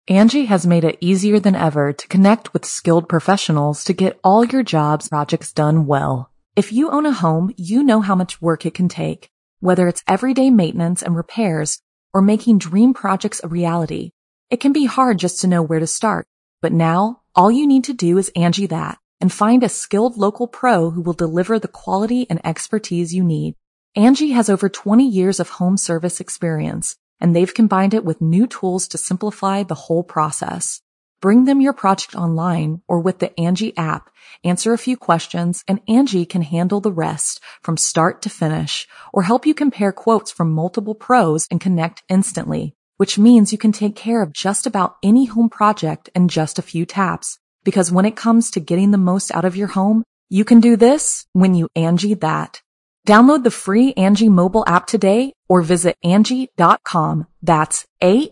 Angie has made it easier than ever to connect with skilled professionals to get all your jobs projects done well. If you own a home, you know how much work it can take, whether it's everyday maintenance and repairs or making dream projects a reality. It can be hard just to know where to start, but now all you need to do is Angie that and find a skilled local pro who will deliver the quality and expertise you need. Angie has over 20 years of home service experience, and they've combined it with new tools to simplify the whole process. Bring them your project online or with the Angie app, answer a few questions, and Angie can handle the rest from start to finish, or help you compare quotes from multiple pros and connect instantly, which means you can take care of just about any home project in just a few taps. Because when it comes to getting the most out of your home, you can do this when you Angie that. Download the free Angie mobile app today or visit Angie.com. That's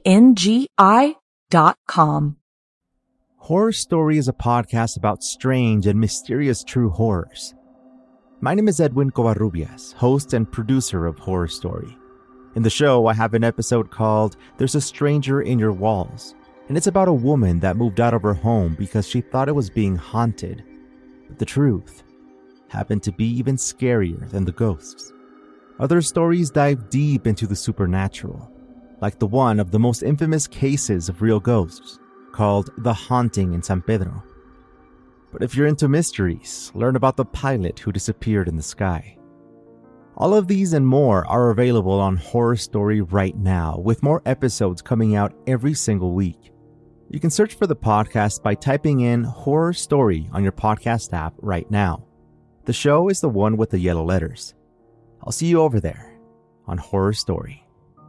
ANGI.com. Horror Story is a podcast about strange and mysterious true horrors. My name is Edwin Covarrubias, host and producer of Horror Story. In the show, I have an episode called There's a Stranger in Your Walls, and it's about a woman that moved out of her home because she thought it was being haunted. But the truth happened to be even scarier than the ghosts. Other stories dive deep into the supernatural, like the one of the most infamous cases of real ghosts, called The Haunting in San Pedro. But if you're into mysteries, learn about the pilot who disappeared in the sky. All of these and more are available on Horror Story right now, with more episodes coming out every single week. You can search for the podcast by typing in Horror Story on your podcast app right now. The show is the one with the yellow letters. I'll see you over there on Horror Story.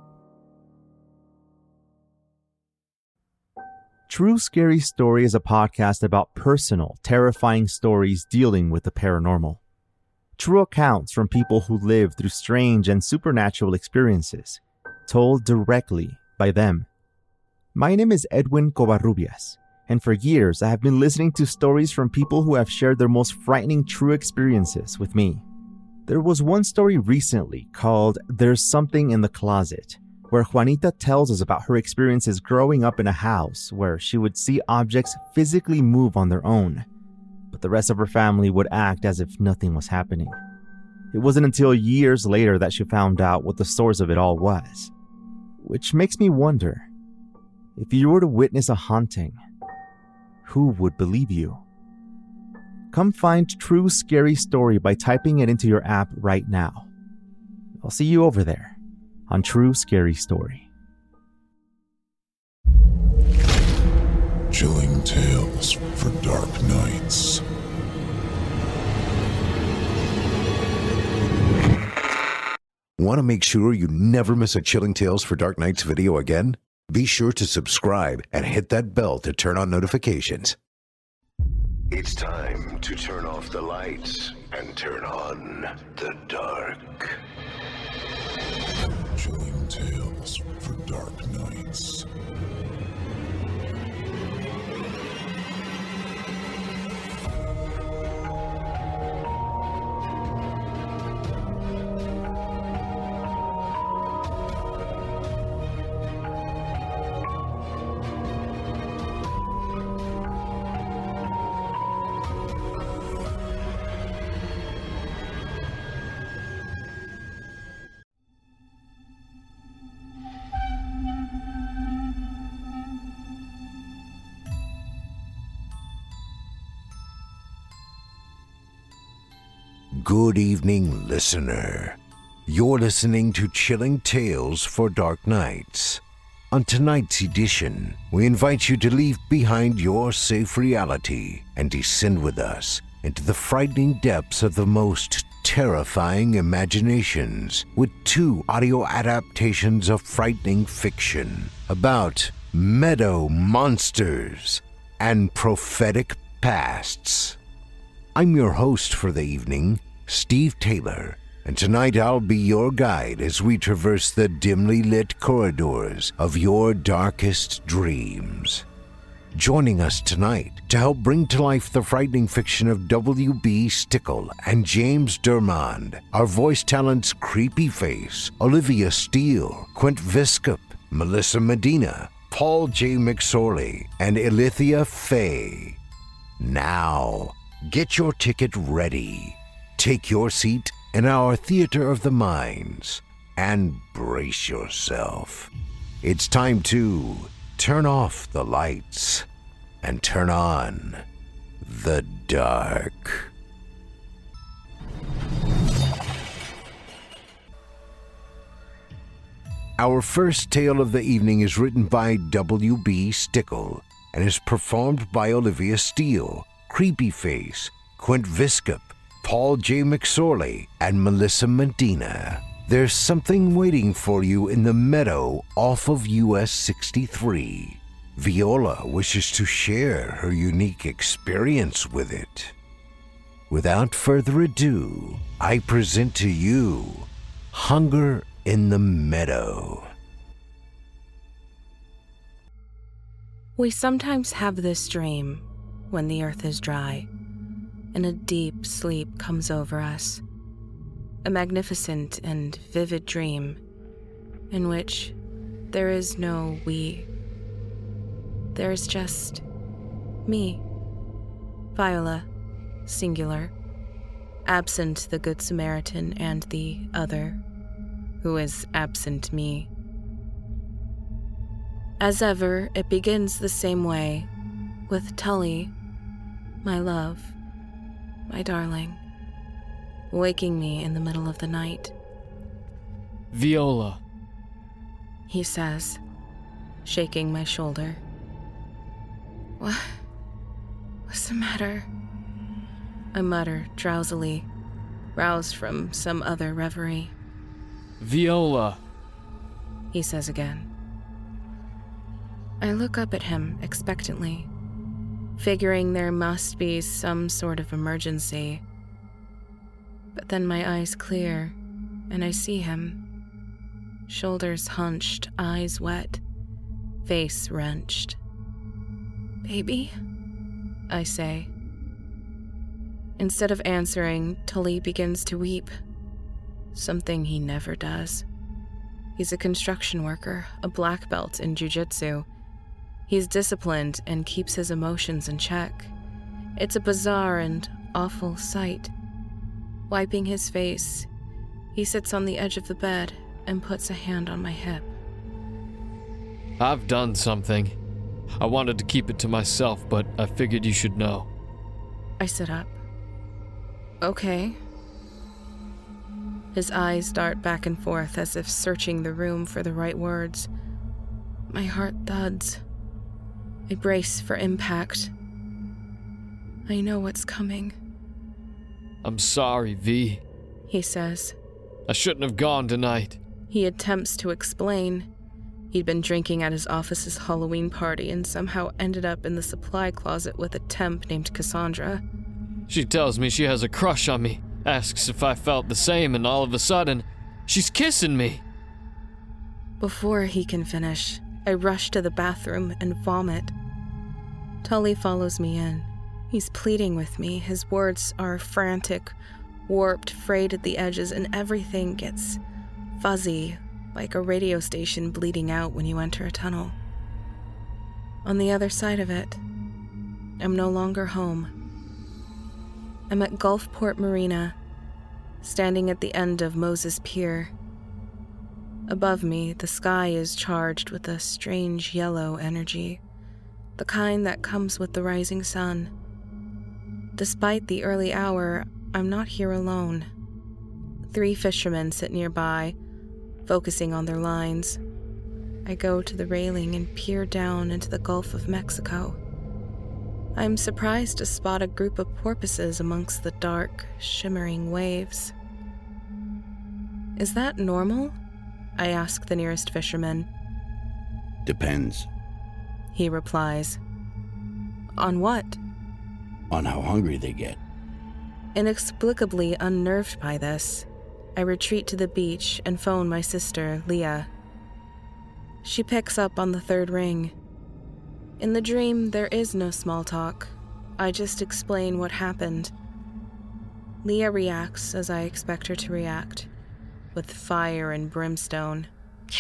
True Scary Story is a podcast about personal, terrifying stories dealing with the paranormal. True accounts from people who live through strange and supernatural experiences, told directly by them. My name is Edwin Covarrubias, and for years I have been listening to stories from people who have shared their most frightening true experiences with me. There was one story recently called There's Something in the Closet, where Juanita tells us about her experiences growing up in a house where she would see objects physically move on their own, but the rest of her family would act as if nothing was happening. It wasn't until years later that she found out what the source of it all was. Which makes me wonder, if you were to witness a haunting, who would believe you? Come find True Scary Story by typing it into your app right now. I'll see you over there on True Scary Story. Chilling tales for dark nights. Want to make sure you never miss a Chilling Tales for Dark Nights video again? Be sure to subscribe and hit that bell to turn on notifications. It's time to turn off the lights and turn on the dark. Chilling tales for dark nights. Good evening, listener. You're listening to Chilling Tales for Dark Nights. On tonight's edition, we invite you to leave behind your safe reality and descend with us into the frightening depths of the most terrifying imaginations with two audio adaptations of frightening fiction about meadow monsters and prophetic pasts. I'm your host for the evening, Steve Taylor, and tonight I'll be your guide as we traverse the dimly lit corridors of your darkest dreams. Joining us tonight to help bring to life the frightening fiction of W.B. Stickle and James Dermond are voice talents Creepy Face, Olivia Steele, Quint Viscup, Melissa Medina, Paul J. McSorley, and Ilithia Faye. Now, get your ticket ready. Take your seat in our Theater of the Minds and brace yourself. It's time to turn off the lights and turn on the dark. Our first tale of the evening is written by W.B. Stickle and is performed by Olivia Steele, Creepyface, Quint Viscop, Paul J. McSorley, and Melissa Medina. There's something waiting for you in the meadow off of US 63. Viola wishes to share her unique experience with it. Without further ado, I present to you Hunger in the Meadow. We sometimes have this dream when the earth is dry, and a deep sleep comes over us. A magnificent and vivid dream in which there is no we. There is just me, Viola, singular, absent the Good Samaritan and the other, who is absent me. As ever, it begins the same way, with Tully, my love, my darling, waking me in the middle of the night. Viola, he says, shaking my shoulder. What's the matter? I mutter drowsily, roused from some other reverie. Viola, he says again. I look up at him expectantly, figuring there must be some sort of emergency. But then my eyes clear, and I see him. Shoulders hunched, eyes wet, face wrenched. Baby? I say. Instead of answering, Tully begins to weep. Something he never does. He's a construction worker, a black belt in jiu-jitsu. He's disciplined and keeps his emotions in check. It's a bizarre and awful sight. Wiping his face, he sits on the edge of the bed and puts a hand on my hip. I've done something. I wanted to keep it to myself, but I figured you should know. I sit up. Okay. His eyes dart back and forth as if searching the room for the right words. My heart thuds. I brace for impact. I know what's coming. I'm sorry, V, he says. I shouldn't have gone tonight. He attempts to explain. He'd been drinking at his office's Halloween party and somehow ended up in the supply closet with a temp named Cassandra. She tells me she has a crush on me, asks if I felt the same, and all of a sudden, she's kissing me. Before he can finish, I rush to the bathroom and vomit. Tully follows me in. He's pleading with me. His words are frantic, warped, frayed at the edges, and everything gets fuzzy, like a radio station bleeding out when you enter a tunnel. On the other side of it, I'm no longer home. I'm at Gulfport Marina, standing at the end of Moses Pier. Above me, the sky is charged with a strange yellow energy, the kind that comes with the rising sun. Despite the early hour, I'm not here alone. 3 fishermen sit nearby, focusing on their lines. I go to the railing and peer down into the Gulf of Mexico. I'm surprised to spot a group of porpoises amongst the dark, shimmering waves. Is that normal? I ask the nearest fisherman. Depends. He replies. On what? On how hungry they get. Inexplicably unnerved by this, I retreat to the beach and phone my sister, Leah. She picks up on the 3rd ring. In the dream, there is no small talk. I just explain what happened. Leah reacts as I expect her to react, with fire and brimstone. You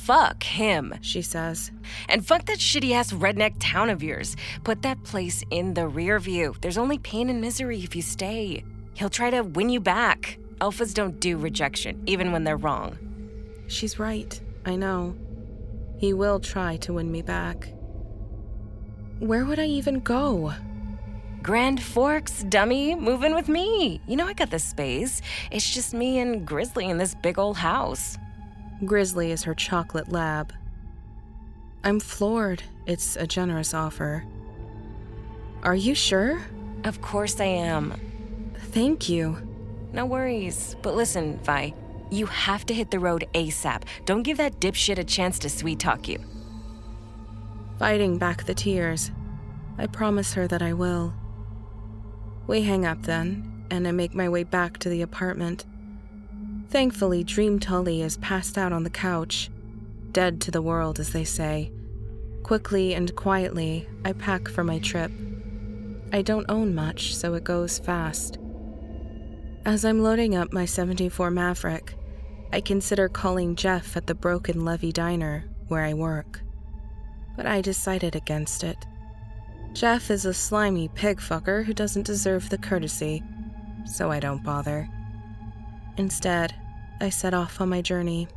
Fuck him, she says. And fuck that shitty-ass redneck town of yours. Put that place in the rear view. There's only pain and misery if you stay. He'll try to win you back. Alphas don't do rejection, even when they're wrong. She's right, I know. He will try to win me back. Where would I even go? Grand Forks, dummy. Move in with me. You know I got the space. It's just me and Grizzly in this big old house. Grizzly is her chocolate lab. I'm floored. It's a generous offer. Are you sure? Of course I am. Thank you. No worries. But listen, Vi, you have to hit the road ASAP. Don't give that dipshit a chance to sweet-talk you. Fighting back the tears, I promise her that I will. We hang up then, and I make my way back to the apartment. Thankfully, Dream Tully is passed out on the couch, dead to the world, as they say. Quickly and quietly, I pack for my trip. I don't own much, so it goes fast. As I'm loading up my '74 Maverick, I consider calling Jeff at the Broken Levee Diner, where I work. But I decided against it. Jeff is a slimy pig fucker who doesn't deserve the courtesy, so I don't bother. Instead, I set off on my journey.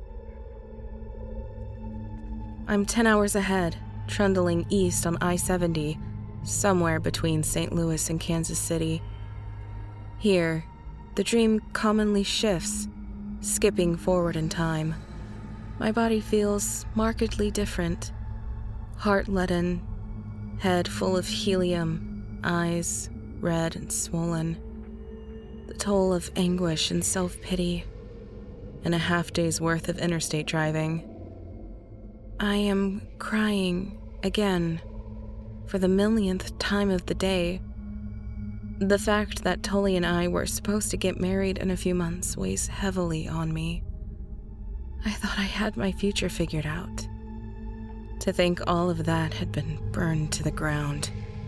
I'm 10 hours ahead, trundling east on I-70, somewhere between St. Louis and Kansas City. Here, the dream commonly shifts, skipping forward in time. My body feels markedly different. Heart leaden, head full of helium, eyes red and swollen. The toll of anguish and self-pity, and a half-day's worth of interstate driving. I am crying again, for the millionth time of the day. The fact that Tully and I were supposed to get married in a few months weighs heavily on me. I thought I had my future figured out. To think all of that had been burned to the ground.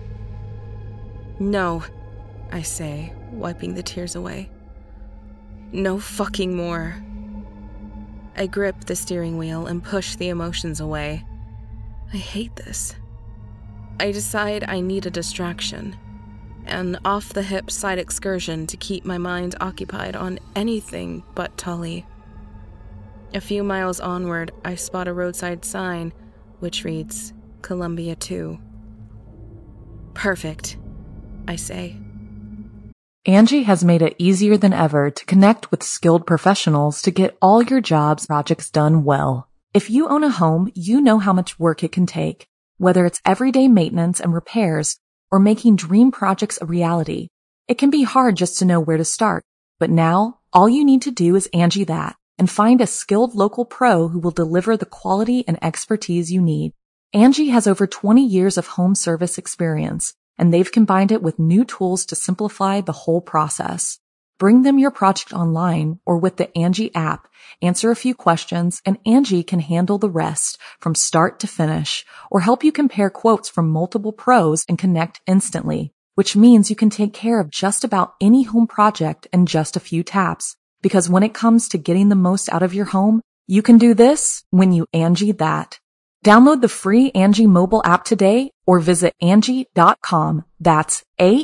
No, I say, wiping the tears away. No fucking more. I grip the steering wheel and push the emotions away. I hate this. I decide I need a distraction. An off-the-hip side excursion to keep my mind occupied on anything but Tully. A few miles onward, I spot a roadside sign, which reads, Columbia 2. Perfect, I say. Angie has made it easier than ever to connect with skilled professionals to get all your jobs projects done well. If you own a home, you know how much work it can take, whether it's everyday maintenance and repairs or making dream projects a reality. It can be hard just to know where to start, but now all you need to do is Angie that and find a skilled local pro who will deliver the quality and expertise you need. Angie has over 20 years of home service experience, and they've combined it with new tools to simplify the whole process. Bring them your project online or with the Angie app, answer a few questions, and Angie can handle the rest from start to finish, or help you compare quotes from multiple pros and connect instantly, which means you can take care of just about any home project in just a few taps. Because when it comes to getting the most out of your home, you can do this when you Angie that. Download the free Angie mobile app today or visit Angie.com. That's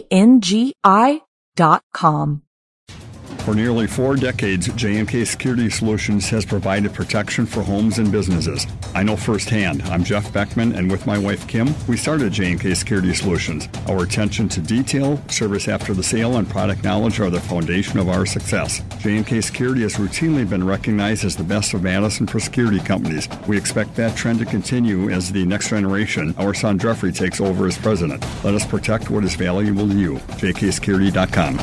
ANGI.com. For nearly 4 decades, J&K Security Solutions has provided protection for homes and businesses. I know firsthand. I'm Jeff Beckman, and with my wife Kim, we started J&K Security Solutions. Our attention to detail, service after the sale, and product knowledge are the foundation of our success. J&K Security has routinely been recognized as the best of Madison for security companies. We expect that trend to continue as the next generation, our son Jeffrey, takes over as president. Let us protect what is valuable to you. JKSecurity.com.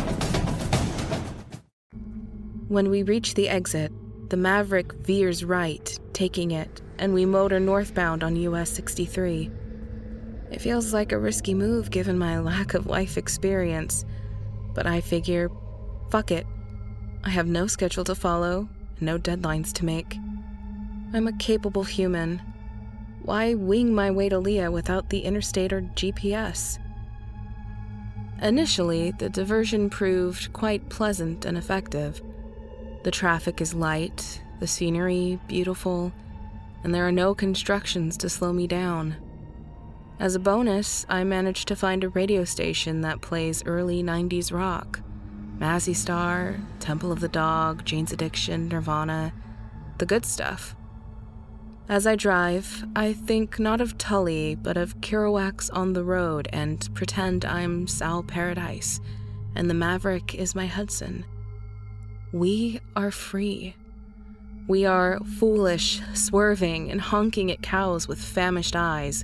When we reach the exit, the Maverick veers right, taking it, and we motor northbound on US 63. It feels like a risky move given my lack of life experience, but I figure, fuck it. I have no schedule to follow, no deadlines to make. I'm a capable human. Why wing my way to Leah without the interstate or GPS? Initially, the diversion proved quite pleasant and effective. The traffic is light, the scenery beautiful, and there are no constructions to slow me down. As a bonus, I managed to find a radio station that plays early 90s rock. Mazzy Star, Temple of the Dog, Jane's Addiction, Nirvana, the good stuff. As I drive, I think not of Tully, but of Kerouac's On the Road and pretend I'm Sal Paradise, and the Maverick is my Hudson. We are free. We are foolish, swerving, and honking at cows with famished eyes.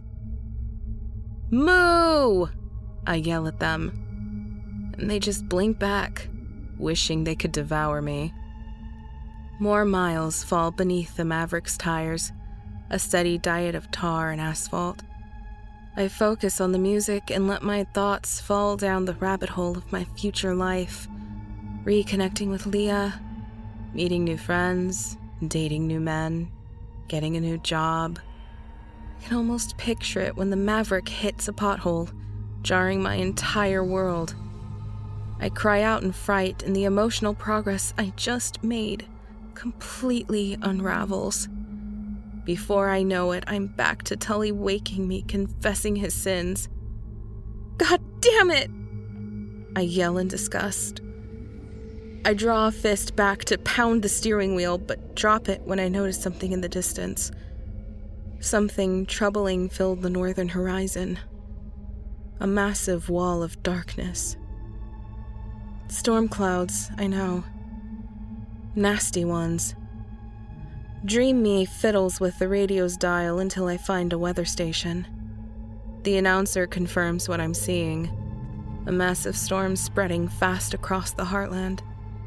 Moo! I yell at them, and they just blink back, wishing they could devour me. More miles fall beneath the Maverick's tires, a steady diet of tar and asphalt. I focus on the music and let my thoughts fall down the rabbit hole of my future life, reconnecting with Leah, meeting new friends, dating new men, getting a new job. I can almost picture it when the Maverick hits a pothole, jarring my entire world. I cry out in fright, and the emotional progress I just made completely unravels. Before I know it, I'm back to Tully waking me, confessing his sins. God damn it! I yell in disgust. I draw a fist back to pound the steering wheel, but drop it when I notice something in the distance. Something troubling filled the northern horizon. A massive wall of darkness. Storm clouds, I know. Nasty ones. Dream me fiddles with the radio's dial until I find a weather station. The announcer confirms what I'm seeing. A massive storm spreading fast across the heartland.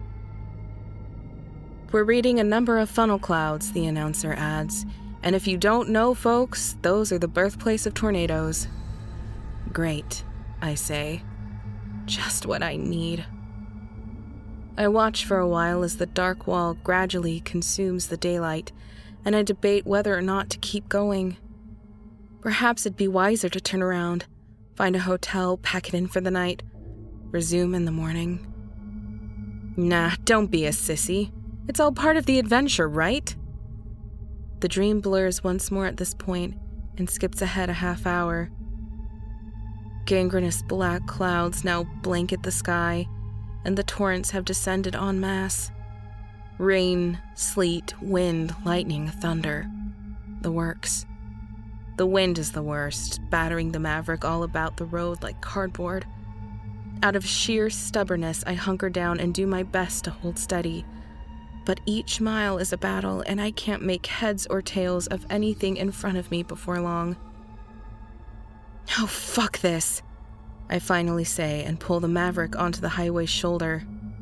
We're reading a number of funnel clouds, the announcer adds. And if you don't know, folks, those are the birthplace of tornadoes. Great, I say. Just what I need. I watch for a while as the dark wall gradually consumes the daylight, and I debate whether or not to keep going. Perhaps it'd be wiser to turn around, find a hotel, pack it in for the night, resume in the morning. Nah, don't be a sissy. It's all part of the adventure, right? The dream blurs once more at this point and skips ahead a half hour. Gangrenous black clouds now blanket the sky, and the torrents have descended en masse. Rain, sleet, wind, lightning, thunder. The works. The wind is the worst, battering the Maverick all about the road like cardboard. Out of sheer stubbornness, I hunker down and do my best to hold steady. But each mile is a battle, and I can't make heads or tails of anything in front of me before long. Oh, fuck this, I finally say and pull the Maverick onto the highway's shoulder.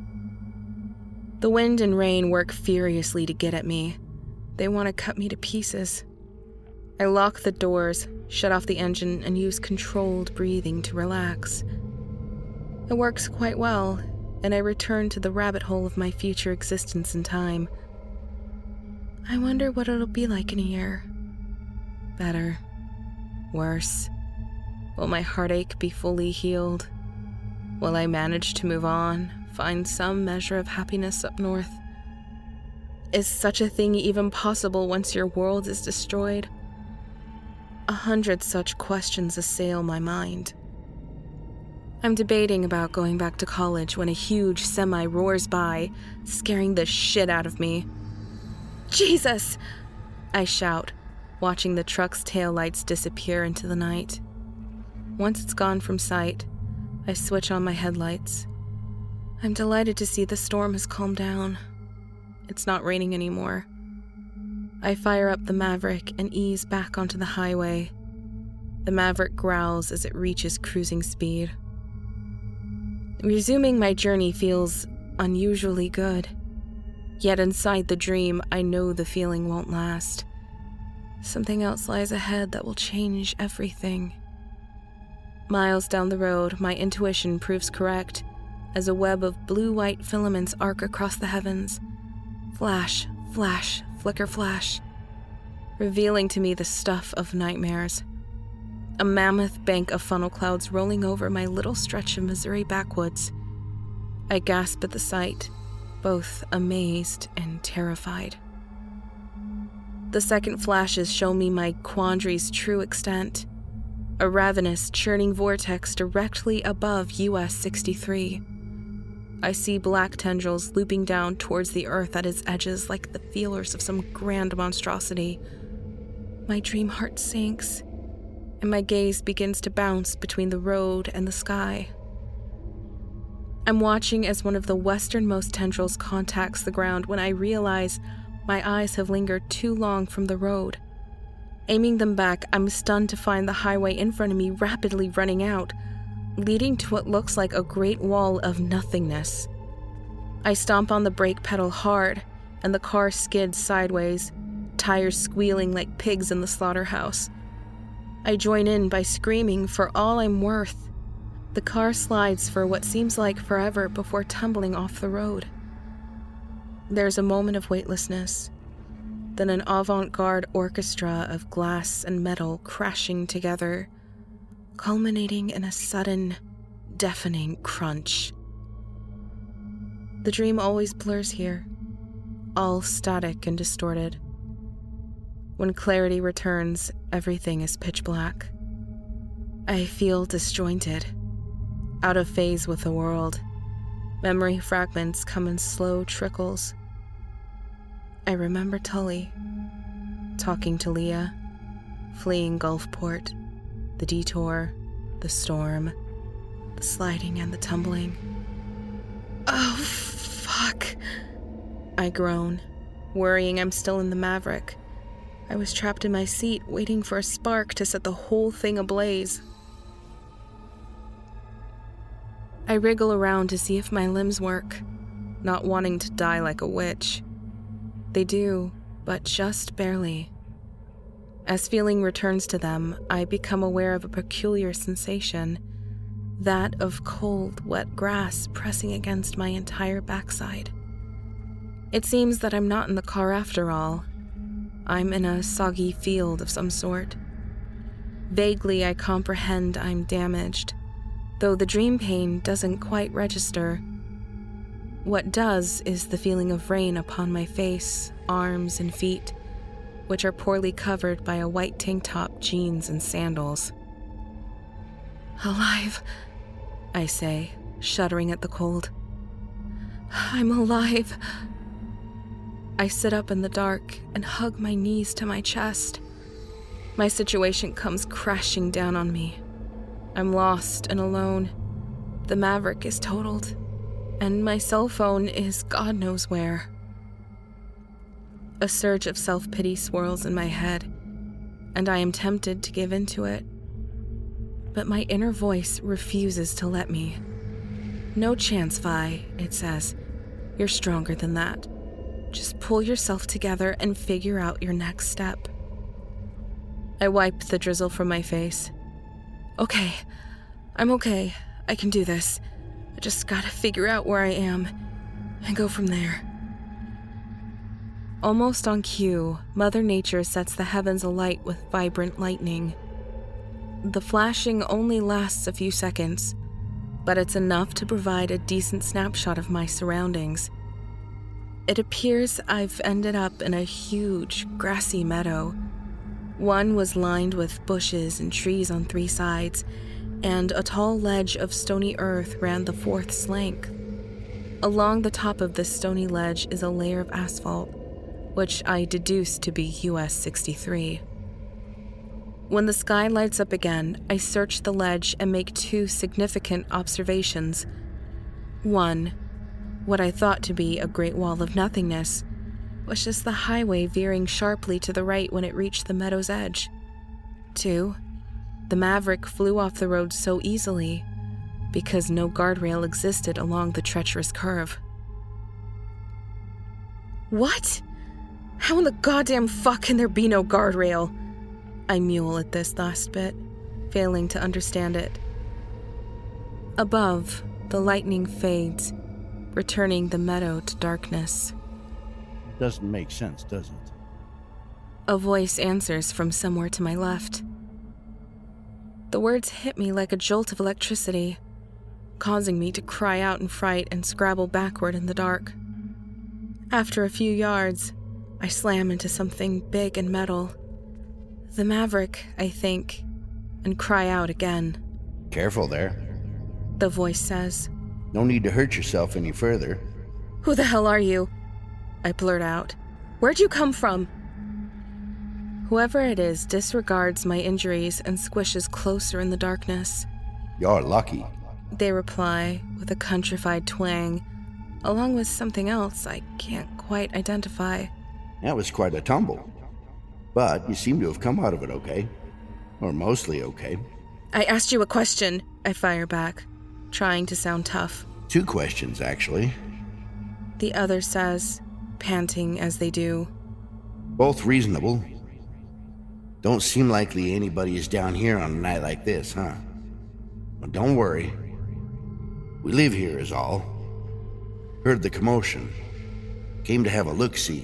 The wind and rain work furiously to get at me. They want to cut me to pieces. I lock the doors, shut off the engine, and use controlled breathing to relax. It works quite well, and I return to the rabbit hole of my future existence in time. I wonder what it'll be like in a year. Better. Worse. Will my heartache be fully healed? Will I manage to move on, find some measure of happiness up north? Is such a thing even possible once your world is destroyed? 100 such questions assail my mind. I'm debating about going back to college when a huge semi roars by, scaring the shit out of me. Jesus! I shout, watching the truck's taillights disappear into the night. Once it's gone from sight, I switch on my headlights. I'm delighted to see the storm has calmed down. It's not raining anymore. I fire up the Maverick and ease back onto the highway. The Maverick growls as it reaches cruising speed. Resuming my journey feels unusually good. Yet inside the dream, I know the feeling won't last. Something else lies ahead that will change everything. Miles down the road, my intuition proves correct, as a web of blue-white filaments arc across the heavens. Flash, flash, flicker, flash, revealing to me the stuff of nightmares. A mammoth bank of funnel clouds rolling over my little stretch of Missouri backwoods. I gasp at the sight, both amazed and terrified. The second flashes show me my quandary's true extent. A ravenous, churning vortex directly above US 63. I see black tendrils looping down towards the earth at its edges like the feelers of some grand monstrosity. My dream heart sinks, and my gaze begins to bounce between the road and the sky. I'm watching as one of the westernmost tendrils contacts the ground when I realize my eyes have lingered too long from the road. Aiming them back, I'm stunned to find the highway in front of me rapidly running out, leading to what looks like a great wall of nothingness. I stomp on the brake pedal hard, and the car skids sideways, tires squealing like pigs in the slaughterhouse. I join in by screaming for all I'm worth. The car slides for what seems like forever before tumbling off the road. There's a moment of weightlessness, then an avant-garde orchestra of glass and metal crashing together, culminating in a sudden, deafening crunch. The dream always blurs here, all static and distorted. When clarity returns, everything is pitch black. I feel disjointed, out of phase with the world. Memory fragments come in slow trickles. I remember Tully, talking to Leah, fleeing Gulfport, the detour, the storm, the sliding and the tumbling. Oh, fuck, I groan, worrying I'm still in the Maverick. I was trapped in my seat, waiting for a spark to set the whole thing ablaze. I wriggle around to see if my limbs work, not wanting to die like a witch. They do, but just barely. As feeling returns to them, I become aware of a peculiar sensation, that of cold, wet grass pressing against my entire backside. It seems that I'm not in the car after all. I'm in a soggy field of some sort. Vaguely, I comprehend I'm damaged, though the dream pain doesn't quite register. What does is the feeling of rain upon my face, arms, and feet, which are poorly covered by a white tank top, jeans, and sandals. Alive, I say, shuddering at the cold. I'm alive. I sit up in the dark and hug my knees to my chest. My situation comes crashing down on me. I'm lost and alone. The Maverick is totaled, and my cell phone is God knows where. A surge of self-pity swirls in my head, and I am tempted to give into it. But my inner voice refuses to let me. No chance, Vi, it says. You're stronger than that. Just pull yourself together and figure out your next step. I wipe the drizzle from my face. Okay, I'm okay. I can do this. I just gotta figure out where I am and go from there. Almost on cue, Mother Nature sets the heavens alight with vibrant lightning. The flashing only lasts a few seconds, but it's enough to provide a decent snapshot of my surroundings. It appears I've ended up in a huge, grassy meadow. One was lined with bushes and trees on three sides, and a tall ledge of stony earth ran the fourth's length. Along the top of this stony ledge is a layer of asphalt, which I deduced to be US 63. When the sky lights up again, I search the ledge and make two significant observations. One, what I thought to be a great wall of nothingness was just the highway veering sharply to the right when it reached the meadow's edge. Two, the Maverick flew off the road so easily because no guardrail existed along the treacherous curve. What? How in the goddamn fuck can there be no guardrail? I mule at this last bit, failing to understand it. Above, the lightning fades, returning the meadow to darkness. Doesn't make sense, does it? A voice answers from somewhere to my left. The words hit me like a jolt of electricity, causing me to cry out in fright and scrabble backward in the dark. After a few yards, I slam into something big and metal. The Maverick, I think, and cry out again. Careful there. The voice says. No need to hurt yourself any further. Who the hell are you? I blurt out. Where'd you come from? Whoever it is disregards my injuries and squishes closer in the darkness. You're lucky. They reply with a countrified twang, along with something else I can't quite identify. That was quite a tumble. But you seem to have come out of it okay. Or mostly okay. I asked you a question, I fire back, trying to sound tough. 2 questions, actually. The other says, panting as they do. Both reasonable. Don't seem likely anybody is down here on a night like this, huh? Well, don't worry. We live here is all. Heard the commotion. Came to have a look-see.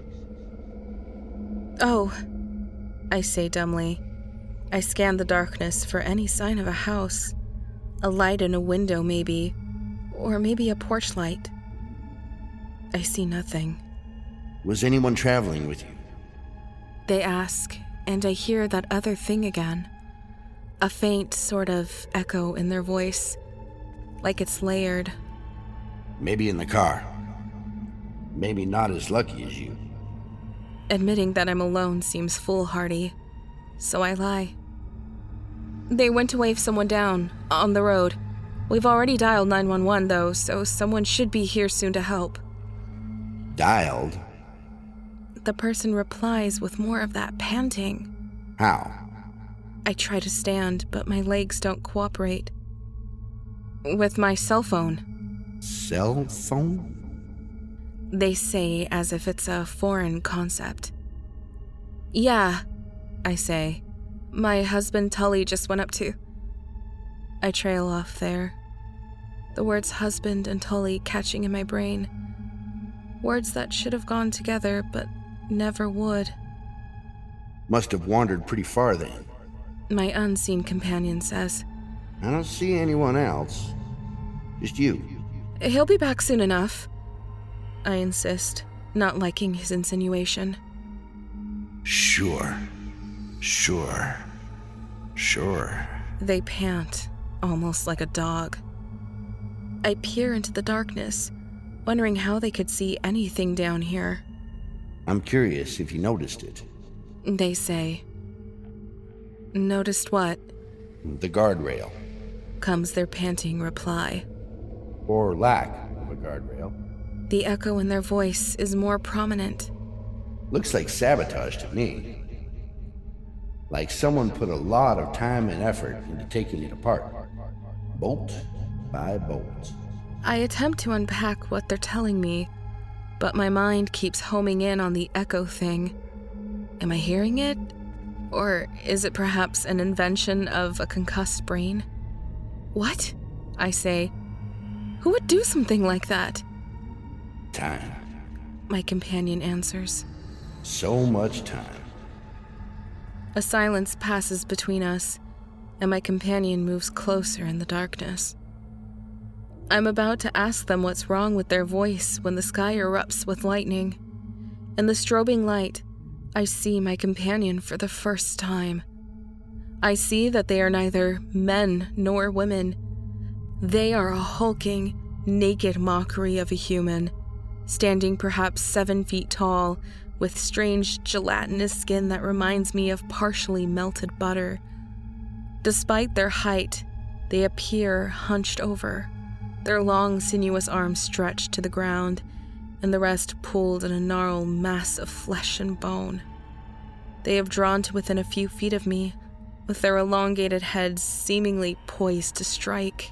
Oh, I say dumbly. I scan the darkness for any sign of a house. A light in a window, maybe. Or maybe a porch light. I see nothing. Was anyone traveling with you? They ask, and I hear that other thing again. A faint sort of echo in their voice, like it's layered. Maybe in the car. Maybe not as lucky as you. Admitting that I'm alone seems foolhardy, so I lie. They went to wave someone down, on the road. We've already dialed 911 though, so someone should be here soon to help. Dialed? The person replies with more of that panting. How? I try to stand, but my legs don't cooperate. With my cell phone. Cell phone? They say as if it's a foreign concept. Yeah, I say. My husband Tully just went up to... I trail off there. The words husband and Tully catching in my brain. Words that should have gone together, but never would. Must have wandered pretty far then. My unseen companion says. I don't see anyone else. Just you. He'll be back soon enough. I insist, not liking his insinuation. Sure. They pant, almost like a dog. I peer into the darkness, wondering how they could see anything down here. I'm curious if you noticed it. They say. Noticed what? The guardrail. Comes their panting reply. Or lack of a guardrail. The echo in their voice is more prominent. Looks like sabotage to me. Like someone put a lot of time and effort into taking it apart. Bolt by bolt. I attempt to unpack what they're telling me, but my mind keeps homing in on the echo thing. Am I hearing it? Or is it perhaps an invention of a concussed brain? What? I say. Who would do something like that? Time. My companion answers. So much time. A silence passes between us, and my companion moves closer in the darkness. I'm about to ask them what's wrong with their voice when the sky erupts with lightning. In the strobing light, I see my companion for the first time. I see that they are neither men nor women. They are a hulking, naked mockery of a human, standing perhaps 7 feet tall, with strange gelatinous skin that reminds me of partially melted butter. Despite their height, they appear hunched over, their long, sinuous arms stretched to the ground, and the rest pulled in a gnarled mass of flesh and bone. They have drawn to within a few feet of me, with their elongated heads seemingly poised to strike.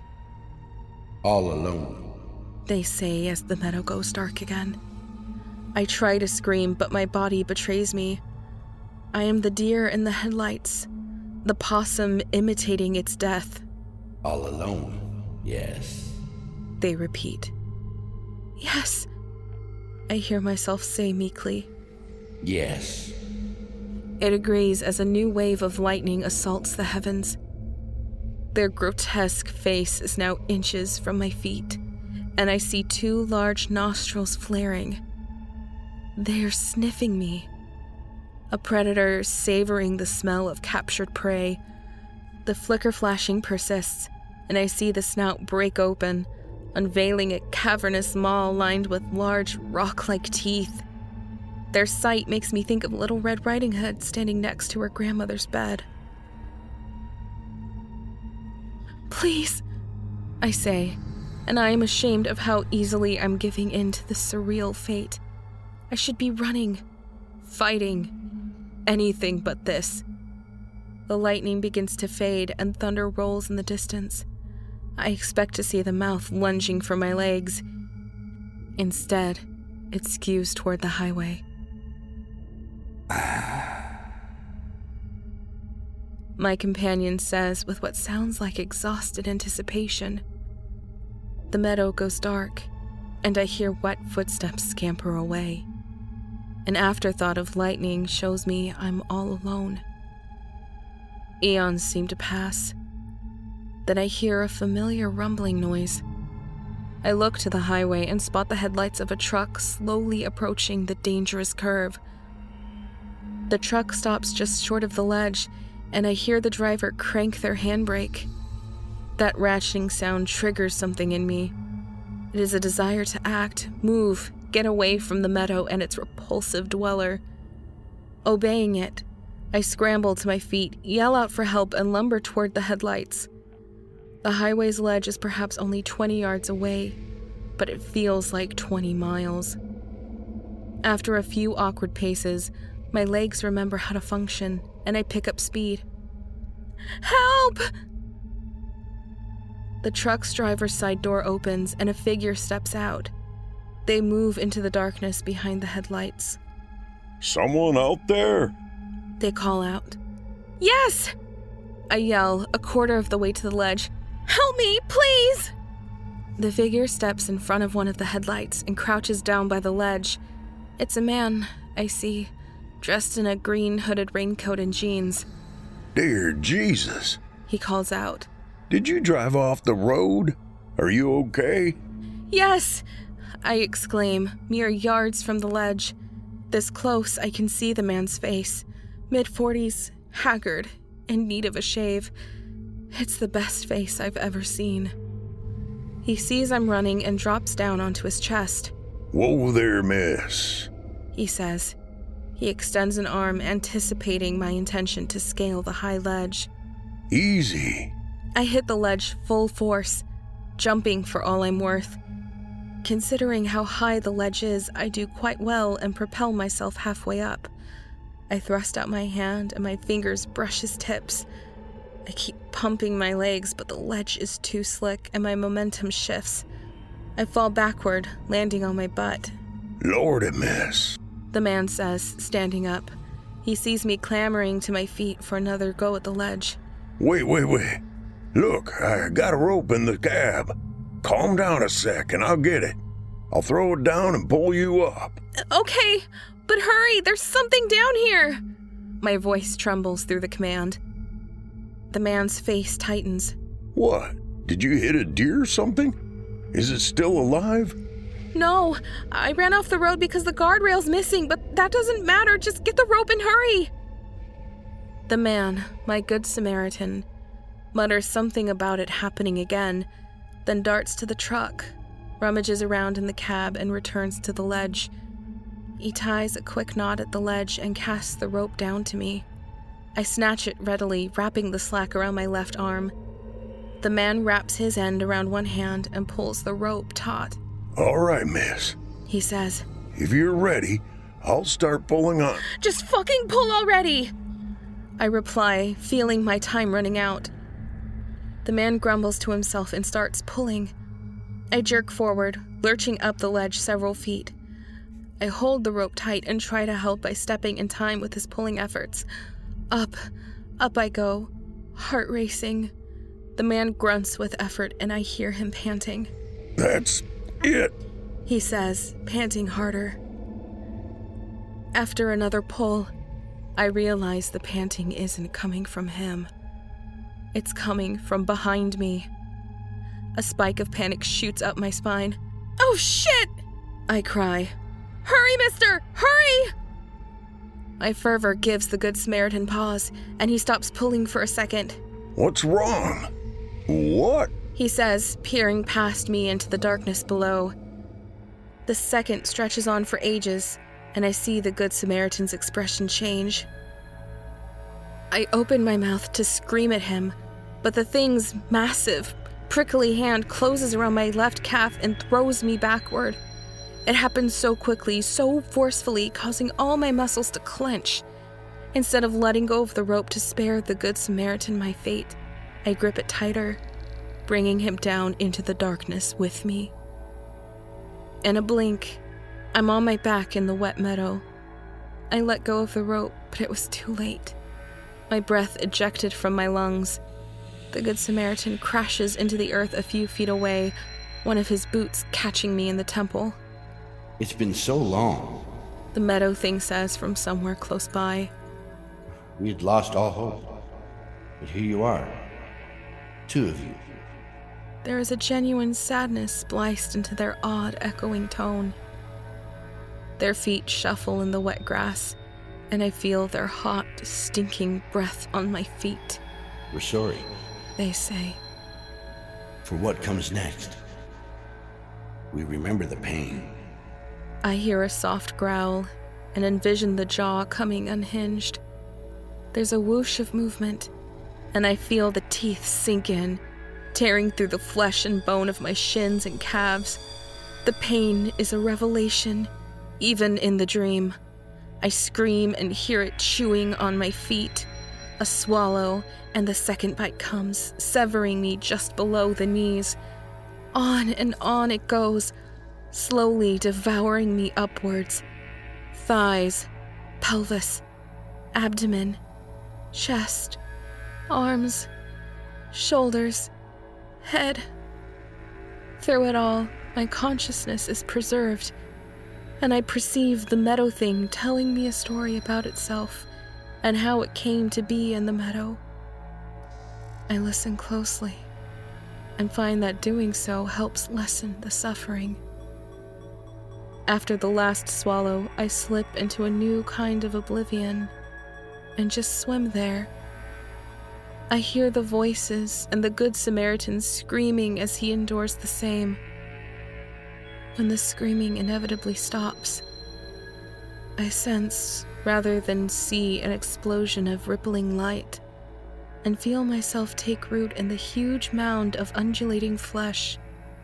All alone, they say as the meadow goes dark again. I try to scream, but my body betrays me. I am the deer in the headlights, the possum imitating its death. All alone, yes. They repeat. Yes, I hear myself say meekly. Yes. It agrees as a new wave of lightning assaults the heavens. Their grotesque face is now inches from my feet, and I see 2 large nostrils flaring. They're sniffing me. A predator savoring the smell of captured prey. The flicker flashing persists, and I see the snout break open, unveiling a cavernous maw lined with large, rock-like teeth. Their sight makes me think of Little Red Riding Hood standing next to her grandmother's bed. "Please," I say, and I am ashamed of how easily I'm giving in to this surreal fate. I should be running, fighting, anything but this. The lightning begins to fade and thunder rolls in the distance. I expect to see the mouth lunging for my legs. Instead, it skews toward the highway. My companion says with what sounds like exhausted anticipation. The meadow goes dark, and I hear wet footsteps scamper away. An afterthought of lightning shows me I'm all alone. Eons seem to pass. Then I hear a familiar rumbling noise. I look to the highway and spot the headlights of a truck slowly approaching the dangerous curve. The truck stops just short of the ledge, and I hear the driver crank their handbrake. That ratcheting sound triggers something in me. It is a desire to act, move, get away from the meadow and its repulsive dweller. Obeying it, I scramble to my feet, yell out for help, and lumber toward the headlights. The highway's ledge is perhaps only 20 yards away, but it feels like 20 miles. After a few awkward paces, my legs remember how to function, and I pick up speed. "Help!" The truck's driver's side door opens, and a figure steps out. They move into the darkness behind the headlights. "Someone out there?" They call out. "Yes!" I yell, a quarter of the way to the ledge. "Help me, please!" The figure steps in front of one of the headlights and crouches down by the ledge. It's a man, I see, dressed in a green hooded raincoat and jeans. "Dear Jesus," he calls out. "Did you drive off the road? Are you okay?" "Yes!" I exclaim, mere yards from the ledge. This close, I can see the man's face. Mid-40s, haggard, in need of a shave. It's the best face I've ever seen. He sees I'm running and drops down onto his chest. "Whoa there, miss," he says. He extends an arm, anticipating my intention to scale the high ledge. "Easy." I hit the ledge full force, jumping for all I'm worth. Considering how high the ledge is, I do quite well and propel myself halfway up. I thrust out my hand and my fingers brush his tips. I keep pumping my legs, but the ledge is too slick and my momentum shifts. I fall backward, landing on my butt. "Lordy, miss," the man says, standing up. He sees me clambering to my feet for another go at the ledge. Wait. Look, I got a rope in the cab. Calm down a sec and I'll get it. I'll throw it down and pull you up." "Okay, but hurry, there's something down here." My voice trembles through the command. The man's face tightens. "What? Did you hit a deer or something? Is it still alive?" "No, I ran off the road because the guardrail's missing, but that doesn't matter. Just get the rope and hurry." The man, my good Samaritan, mutters something about it happening again, then darts to the truck, rummages around in the cab, and returns to the ledge. He ties a quick knot at the ledge and casts the rope down to me. I snatch it readily, wrapping the slack around my left arm. The man wraps his end around one hand and pulls the rope taut. "All right, miss," he says. "If you're ready, I'll start pulling on." "Just fucking pull already!" I reply, feeling my time running out. The man grumbles to himself and starts pulling. I jerk forward, lurching up the ledge several feet. I hold the rope tight and try to help by stepping in time with his pulling efforts. Up I go, heart racing. The man grunts with effort and I hear him panting. "That's it," he says, panting harder. After another pull, I realize the panting isn't coming from him. It's coming from behind me. A spike of panic shoots up my spine. "Oh shit!" I cry. Hurry, mister! Hurry! My fervor gives the Good Samaritan pause, and he stops pulling for a second. What's wrong? What? He says, peering past me into the darkness below. The second stretches on for ages, and I see the Good Samaritan's expression change. I open my mouth to scream at him, but the thing's massive, prickly hand closes around my left calf and throws me backward. It happens so quickly, so forcefully, causing all my muscles to clench. Instead of letting go of the rope to spare the Good Samaritan my fate, I grip it tighter, bringing him down into the darkness with me. In a blink, I'm on my back in the wet meadow. I let go of the rope, but it was too late. My breath ejected from my lungs. The Good Samaritan crashes into the earth a few feet away, one of his boots catching me in the temple. It's been so long. The meadow thing says from somewhere close by. We had lost all hope. But here you are. Two of you. There is a genuine sadness spliced into their odd, echoing tone. Their feet shuffle in the wet grass, and I feel their hot, stinking breath on my feet. We're sorry, they say. For what comes next. We remember the pain. I hear a soft growl and envision the jaw coming unhinged. There's a whoosh of movement, and I feel the teeth sink in, tearing through the flesh and bone of my shins and calves. The pain is a revelation, even in the dream. I scream and hear it chewing on my feet. A swallow, and the second bite comes, severing me just below the knees. On and on it goes, slowly devouring me upwards. Thighs, pelvis, abdomen, chest, arms, shoulders, head. Through it all, my consciousness is preserved, and I perceive the meadow thing telling me a story about itself and how it came to be in the meadow. I listen closely and find that doing so helps lessen the suffering. After the last swallow, I slip into a new kind of oblivion and just swim there. I hear the voices and the Good Samaritan screaming as he endures the same. When the screaming inevitably stops, I sense, rather than see, an explosion of rippling light and feel myself take root in the huge mound of undulating flesh.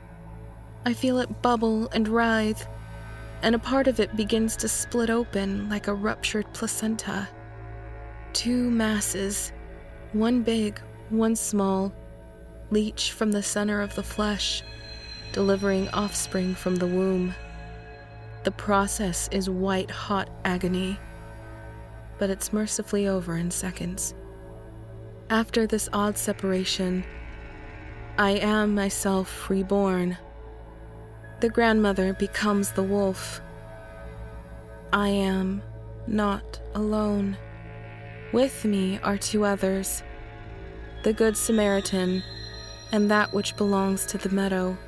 I feel it bubble and writhe, and a part of it begins to split open like a ruptured placenta. Two masses, one big, one small, leach from the center of the flesh, delivering offspring from the womb. The process is white-hot agony, but it's mercifully over in seconds. After this odd separation, I am myself reborn. The grandmother becomes the wolf. I am not alone. With me are two others, the Good Samaritan and that which belongs to the meadow.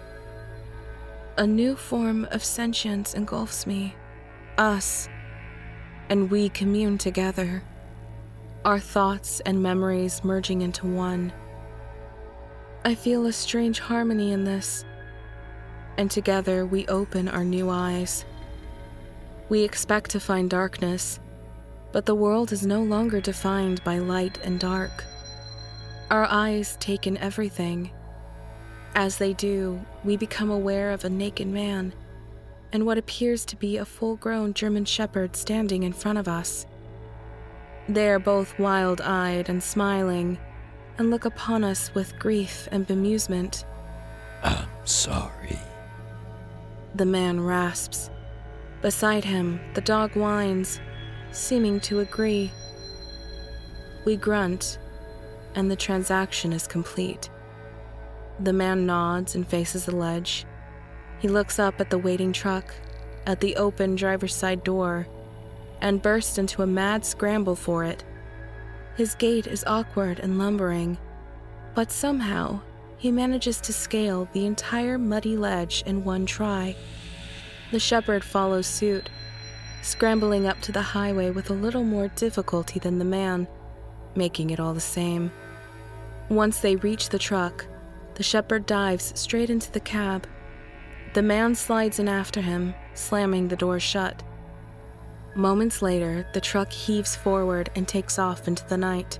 A new form of sentience engulfs me, us, and we commune together, our thoughts and memories merging into one. I feel a strange harmony in this, and together we open our new eyes. We expect to find darkness, but the world is no longer defined by light and dark. Our eyes take in everything. As they do, we become aware of a naked man and what appears to be a full-grown German shepherd standing in front of us. They are both wild-eyed and smiling, and look upon us with grief and bemusement. I'm sorry. The man rasps. Beside him, the dog whines, seeming to agree. We grunt, and the transaction is complete. The man nods and faces the ledge. He looks up at the waiting truck, at the open driver's side door, and bursts into a mad scramble for it. His gait is awkward and lumbering, but somehow he manages to scale the entire muddy ledge in one try. The shepherd follows suit, scrambling up to the highway with a little more difficulty than the man, making it all the same. Once they reach the truck, the shepherd dives straight into the cab. The man slides in after him, slamming the door shut. Moments later, the truck heaves forward and takes off into the night.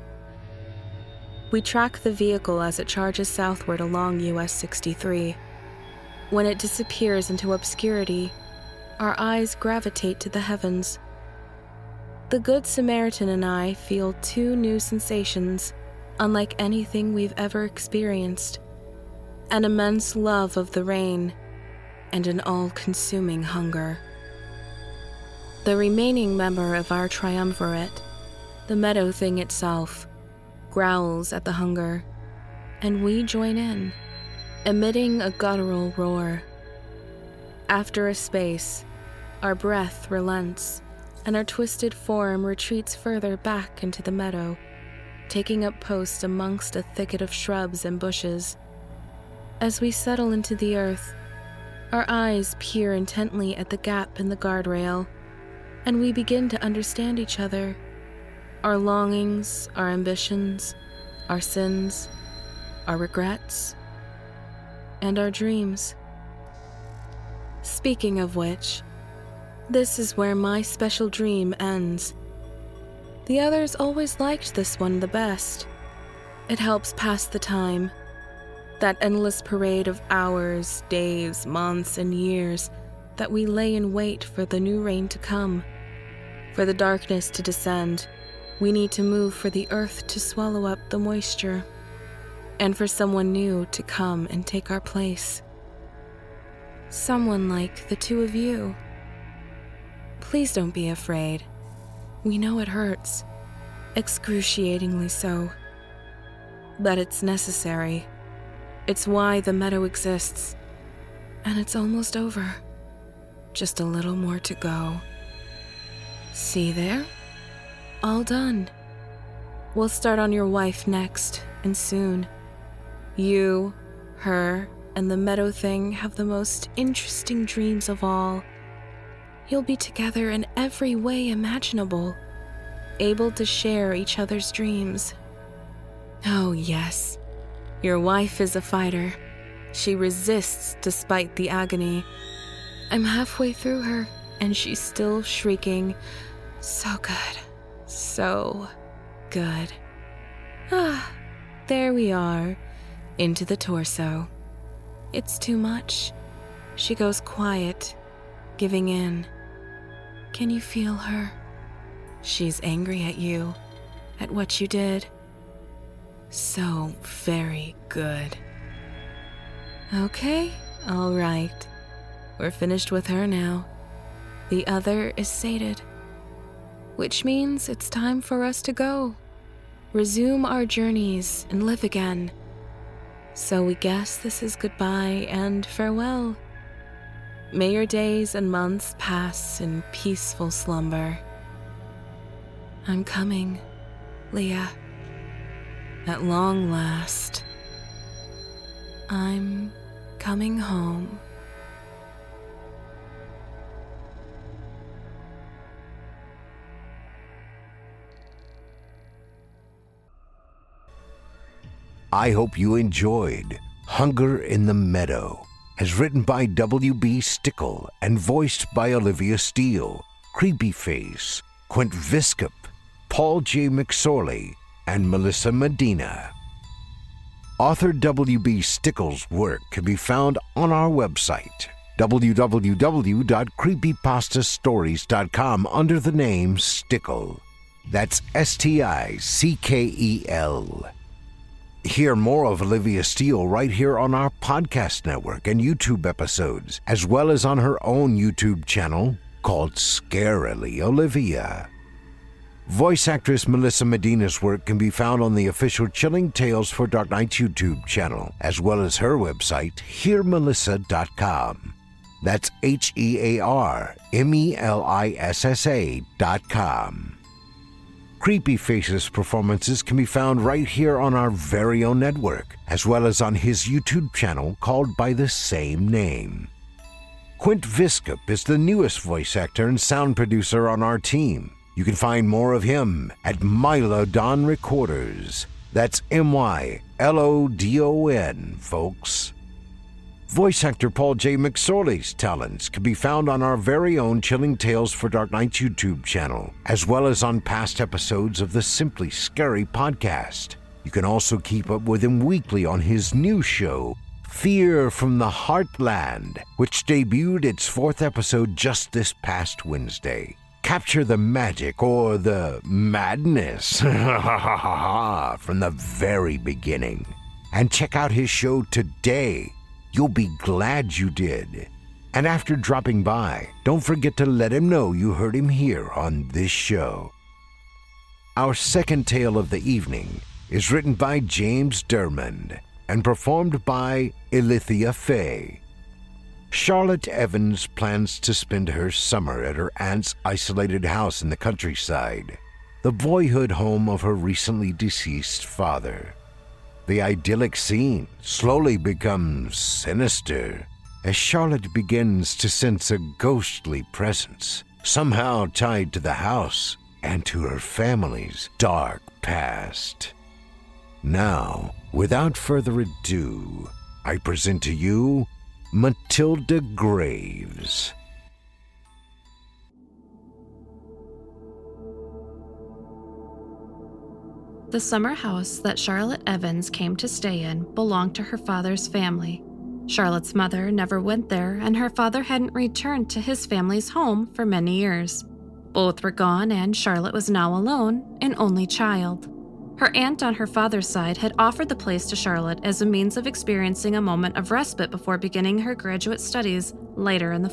We track the vehicle as it charges southward along US 63. When it disappears into obscurity, our eyes gravitate to the heavens. The Good Samaritan and I feel two new sensations, unlike anything we've ever experienced: an immense love of the rain and an all-consuming hunger. The remaining member of our triumvirate, the meadow thing itself, growls at the hunger, and we join in, emitting a guttural roar. After a space, our breath relents, and our twisted form retreats further back into the meadow, taking up post amongst a thicket of shrubs and bushes. As we settle into the earth, our eyes peer intently at the gap in the guardrail, and we begin to understand each other, our longings, our ambitions, our sins, our regrets, and our dreams. Speaking of which, this is where my special dream ends. The others always liked this one the best. It helps pass the time. That endless parade of hours, days, months, and years that we lay in wait for the new rain to come. For the darkness to descend, we need to move for the earth to swallow up the moisture, and for someone new to come and take our place. Someone like the two of you. Please don't be afraid. We know it hurts, excruciatingly so. But it's necessary. It's why the meadow exists. And it's almost over. Just a little more to go. See there? All done. We'll start on your wife next, and soon. You, her, and the meadow thing have the most interesting dreams of all. You'll be together in every way imaginable, able to share each other's dreams. Oh yes, your wife is a fighter. She resists despite the agony. I'm halfway through her, and she's still shrieking, "So good, so good." Ah, there we are, into the torso. It's too much. She goes quiet, giving in. Can you feel her? She's angry at you, at what you did. So very good. Okay, all right. We're finished with her now. The other is sated, which means it's time for us to go, resume our journeys, and live again. So we guess this is goodbye and farewell. May your days and months pass in peaceful slumber. I'm coming, Leah. At long last, I'm coming home. I hope you enjoyed Hunger in the Meadow, as written by W.B. Stickle and voiced by Olivia Steele, Creepyface, Quint Viscop, Paul J. McSorley, and Melissa Medina. Author W.B. Stickle's work can be found on our website, www.creepypastastories.com, under the name Stickle. That's Stickel. Hear more of Olivia Steele right here on our podcast network and YouTube episodes, as well as on her own YouTube channel called Scarily Olivia. Voice actress Melissa Medina's work can be found on the official Chilling Tales for Dark Nights YouTube channel, as well as her website, hearmelissa.com. That's HearMelissa.com. Creepyface's performances can be found right here on our very own network, as well as on his YouTube channel called by the same name. Quint Viskup is the newest voice actor and sound producer on our team. You can find more of him at Mylodon Recorders. That's MYLODON, folks. Voice actor Paul J. McSorley's talents can be found on our very own Chilling Tales for Dark Nights YouTube channel, as well as on past episodes of the Simply Scary podcast. You can also keep up with him weekly on his new show, Fear from the Heartland, which debuted its 4th episode just this past Wednesday. Capture the magic or the madness from the very beginning. And check out his show today. You'll be glad you did. And after dropping by, don't forget to let him know you heard him here on this show. Our second tale of the evening is written by James Dermond and performed by Elithia Faye. Charlotte Evans plans to spend her summer at her aunt's isolated house in the countryside, the boyhood home of her recently deceased father. The idyllic scene slowly becomes sinister as Charlotte begins to sense a ghostly presence, somehow tied to the house and to her family's dark past. Now, without further ado, I present to you Matilda Graves. The summer house that Charlotte Evans came to stay in belonged to her father's family. Charlotte's mother never went there, and her father hadn't returned to his family's home for many years. Both were gone, and Charlotte was now alone, an only child. Her aunt on her father's side had offered the place to Charlotte as a means of experiencing a moment of respite before beginning her graduate studies later in the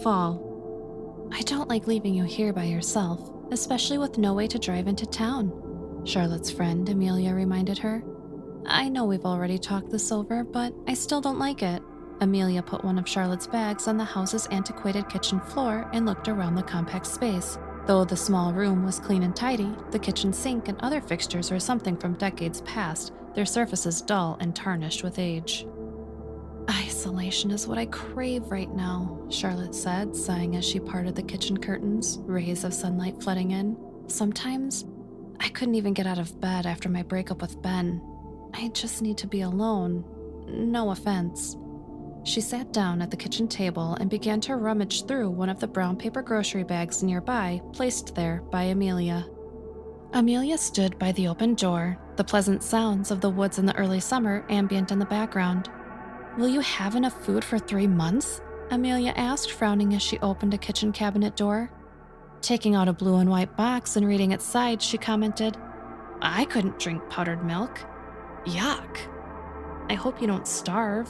fall. "I don't like leaving you here by yourself, especially with no way to drive into town," Charlotte's friend Amelia reminded her. "I know we've already talked this over, but I still don't like it." Amelia put one of Charlotte's bags on the house's antiquated kitchen floor and looked around the compact space. Though the small room was clean and tidy, the kitchen sink and other fixtures were something from decades past, their surfaces dull and tarnished with age. "Isolation is what I crave right now," Charlotte said, sighing as she parted the kitchen curtains, rays of sunlight flooding in. "Sometimes I couldn't even get out of bed after my breakup with Ben. I just need to be alone. No offense." She sat down at the kitchen table and began to rummage through one of the brown paper grocery bags nearby, placed there by Amelia. Amelia stood by the open door, the pleasant sounds of the woods in the early summer ambient in the background. "Will you have enough food for 3 months?" Amelia asked, frowning as she opened a kitchen cabinet door. Taking out a blue and white box and reading its sides, she commented, "I couldn't drink powdered milk. Yuck. I hope you don't starve."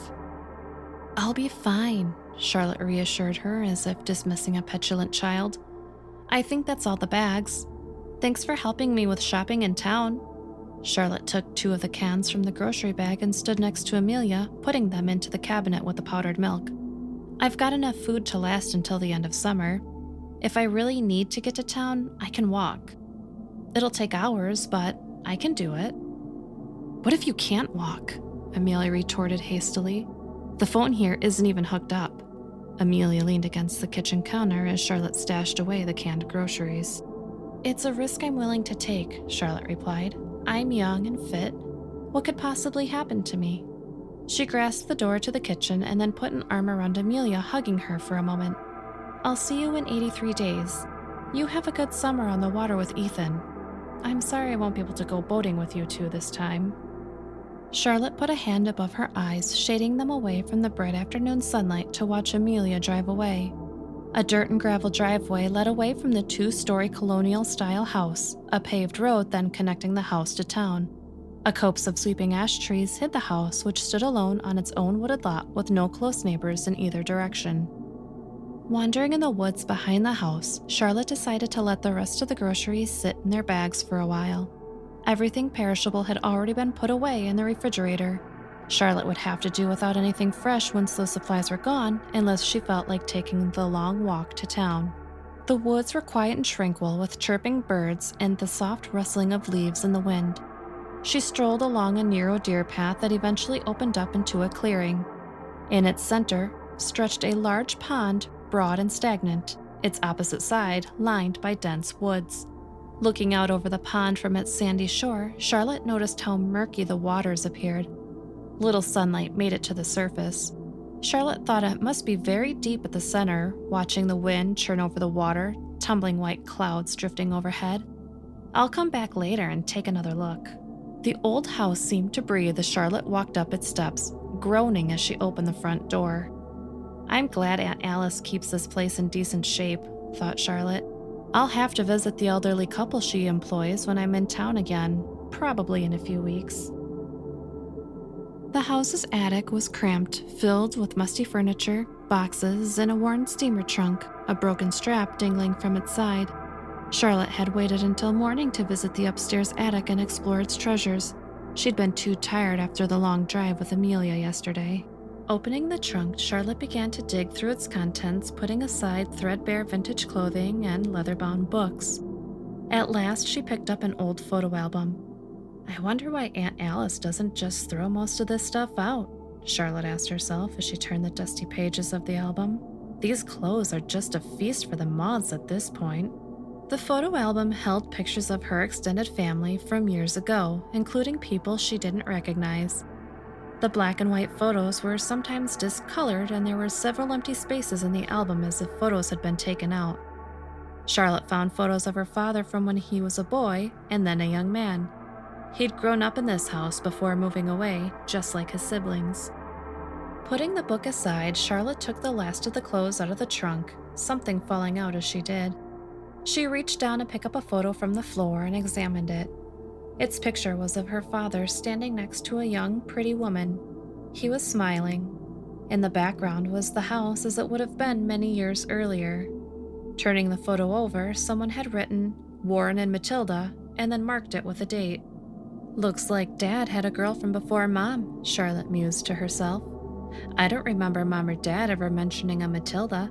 "I'll be fine," Charlotte reassured her as if dismissing a petulant child. "I think that's all the bags. Thanks for helping me with shopping in town." Charlotte took 2 of the cans from the grocery bag and stood next to Amelia, putting them into the cabinet with the powdered milk. "I've got enough food to last until the end of summer. If I really need to get to town, I can walk. It'll take hours, but I can do it." "What if you can't walk?" Amelia retorted hastily. "The phone here isn't even hooked up." Amelia leaned against the kitchen counter as Charlotte stashed away the canned groceries. "It's a risk I'm willing to take," Charlotte replied. "I'm young and fit. What could possibly happen to me?" She grasped the door to the kitchen and then put an arm around Amelia, hugging her for a moment. "I'll see you in 83 days. You have a good summer on the water with Ethan. I'm sorry I won't be able to go boating with you two this time." Charlotte put a hand above her eyes, shading them away from the bright afternoon sunlight to watch Amelia drive away. A dirt and gravel driveway led away from the 2-story colonial-style house, a paved road then connecting the house to town. A copse of sweeping ash trees hid the house, which stood alone on its own wooded lot with no close neighbors in either direction. Wandering in the woods behind the house, Charlotte decided to let the rest of the groceries sit in their bags for a while. Everything perishable had already been put away in the refrigerator. Charlotte would have to do without anything fresh once those supplies were gone, unless she felt like taking the long walk to town. The woods were quiet and tranquil, with chirping birds and the soft rustling of leaves in the wind. She strolled along a narrow deer path that eventually opened up into a clearing. In its center stretched a large pond broad and stagnant, its opposite side lined by dense woods. Looking out over the pond from its sandy shore, Charlotte noticed how murky the waters appeared. Little sunlight made it to the surface. Charlotte thought it must be very deep at the center, watching the wind churn over the water, tumbling white clouds drifting overhead. I'll come back later and take another look. The old house seemed to breathe as Charlotte walked up its steps, groaning as she opened the front door. I'm glad Aunt Alice keeps this place in decent shape, thought Charlotte. I'll have to visit the elderly couple she employs when I'm in town again, probably in a few weeks. The house's attic was cramped, filled with musty furniture, boxes, and a worn steamer trunk, a broken strap dangling from its side. Charlotte had waited until morning to visit the upstairs attic and explore its treasures. She'd been too tired after the long drive with Amelia yesterday. Opening the trunk, Charlotte began to dig through its contents, putting aside threadbare vintage clothing and leather-bound books. At last, she picked up an old photo album. I wonder why Aunt Alice doesn't just throw most of this stuff out, Charlotte asked herself as she turned the dusty pages of the album. These clothes are just a feast for the moths at this point. The photo album held pictures of her extended family from years ago, including people she didn't recognize. The black and white photos were sometimes discolored, and there were several empty spaces in the album as if photos had been taken out. Charlotte found photos of her father from when he was a boy and then a young man. He'd grown up in this house before moving away, just like his siblings. Putting the book aside, Charlotte took the last of the clothes out of the trunk, something falling out as she did. She reached down to pick up a photo from the floor and examined it. Its picture was of her father standing next to a young, pretty woman. He was smiling. In the background was the house as it would have been many years earlier. Turning the photo over, someone had written Warren and Matilda and then marked it with a date. Looks like Dad had a girl from before Mom, Charlotte mused to herself. I don't remember Mom or Dad ever mentioning a Matilda.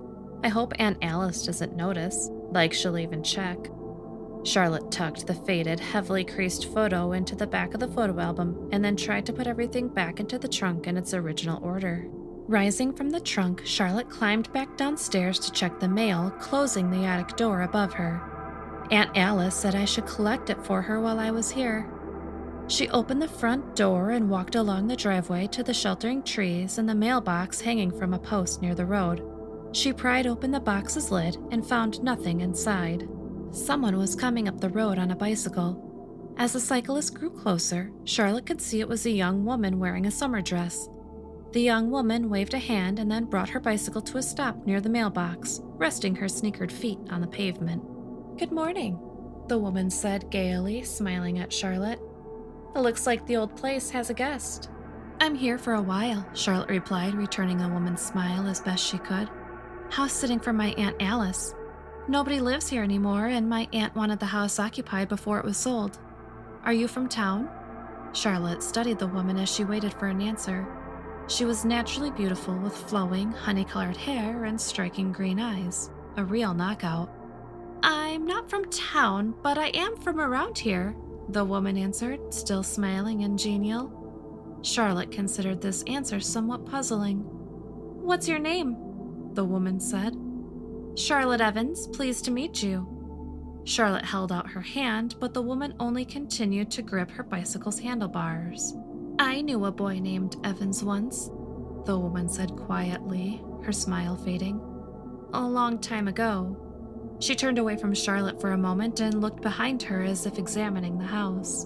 I hope Aunt Alice doesn't notice, like she'll even check. Charlotte tucked the faded, heavily creased photo into the back of the photo album and then tried to put everything back into the trunk in its original order. Rising from the trunk, Charlotte climbed back downstairs to check the mail, closing the attic door above her. Aunt Alice said I should collect it for her while I was here. She opened the front door and walked along the driveway to the sheltering trees and the mailbox hanging from a post near the road. She pried open the box's lid and found nothing inside. Someone was coming up the road on a bicycle. As the cyclist grew closer, Charlotte could see it was a young woman wearing a summer dress. The young woman waved a hand and then brought her bicycle to a stop near the mailbox, resting her sneakered feet on the pavement. "Good morning," the woman said gaily, smiling at Charlotte. "It looks like the old place has a guest." "I'm here for a while," Charlotte replied, returning the woman's smile as best she could. "House sitting for my Aunt Alice. Nobody lives here anymore, and my aunt wanted the house occupied before it was sold. Are you from town?" Charlotte studied the woman as she waited for an answer. She was naturally beautiful with flowing, honey-colored hair and striking green eyes, a real knockout. "I'm not from town, but I am from around here," the woman answered, still smiling and genial. Charlotte considered this answer somewhat puzzling. "What's your name?" the woman said. "Charlotte Evans, pleased to meet you." Charlotte held out her hand, but the woman only continued to grip her bicycle's handlebars. "I knew a boy named Evans once," the woman said quietly, her smile fading. "A long time ago." She turned away from Charlotte for a moment and looked behind her as if examining the house.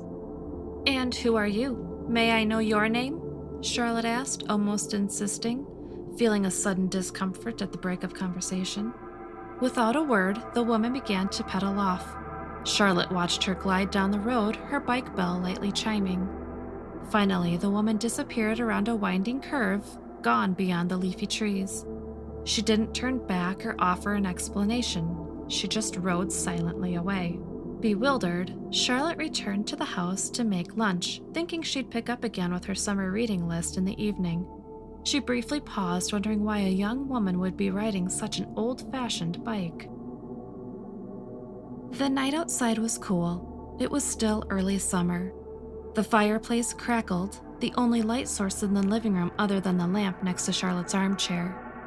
"And who are you? May I know your name?" Charlotte asked, almost insisting, feeling a sudden discomfort at the break of conversation. Without a word, the woman began to pedal off. Charlotte watched her glide down the road, her bike bell lightly chiming. Finally, the woman disappeared around a winding curve, gone beyond the leafy trees. She didn't turn back or offer an explanation. She just rode silently away. Bewildered, Charlotte returned to the house to make lunch, thinking she'd pick up again with her summer reading list in the evening. She briefly paused, wondering why a young woman would be riding such an old-fashioned bike. The night outside was cool. It was still early summer. The fireplace crackled, the only light source in the living room other than the lamp next to Charlotte's armchair.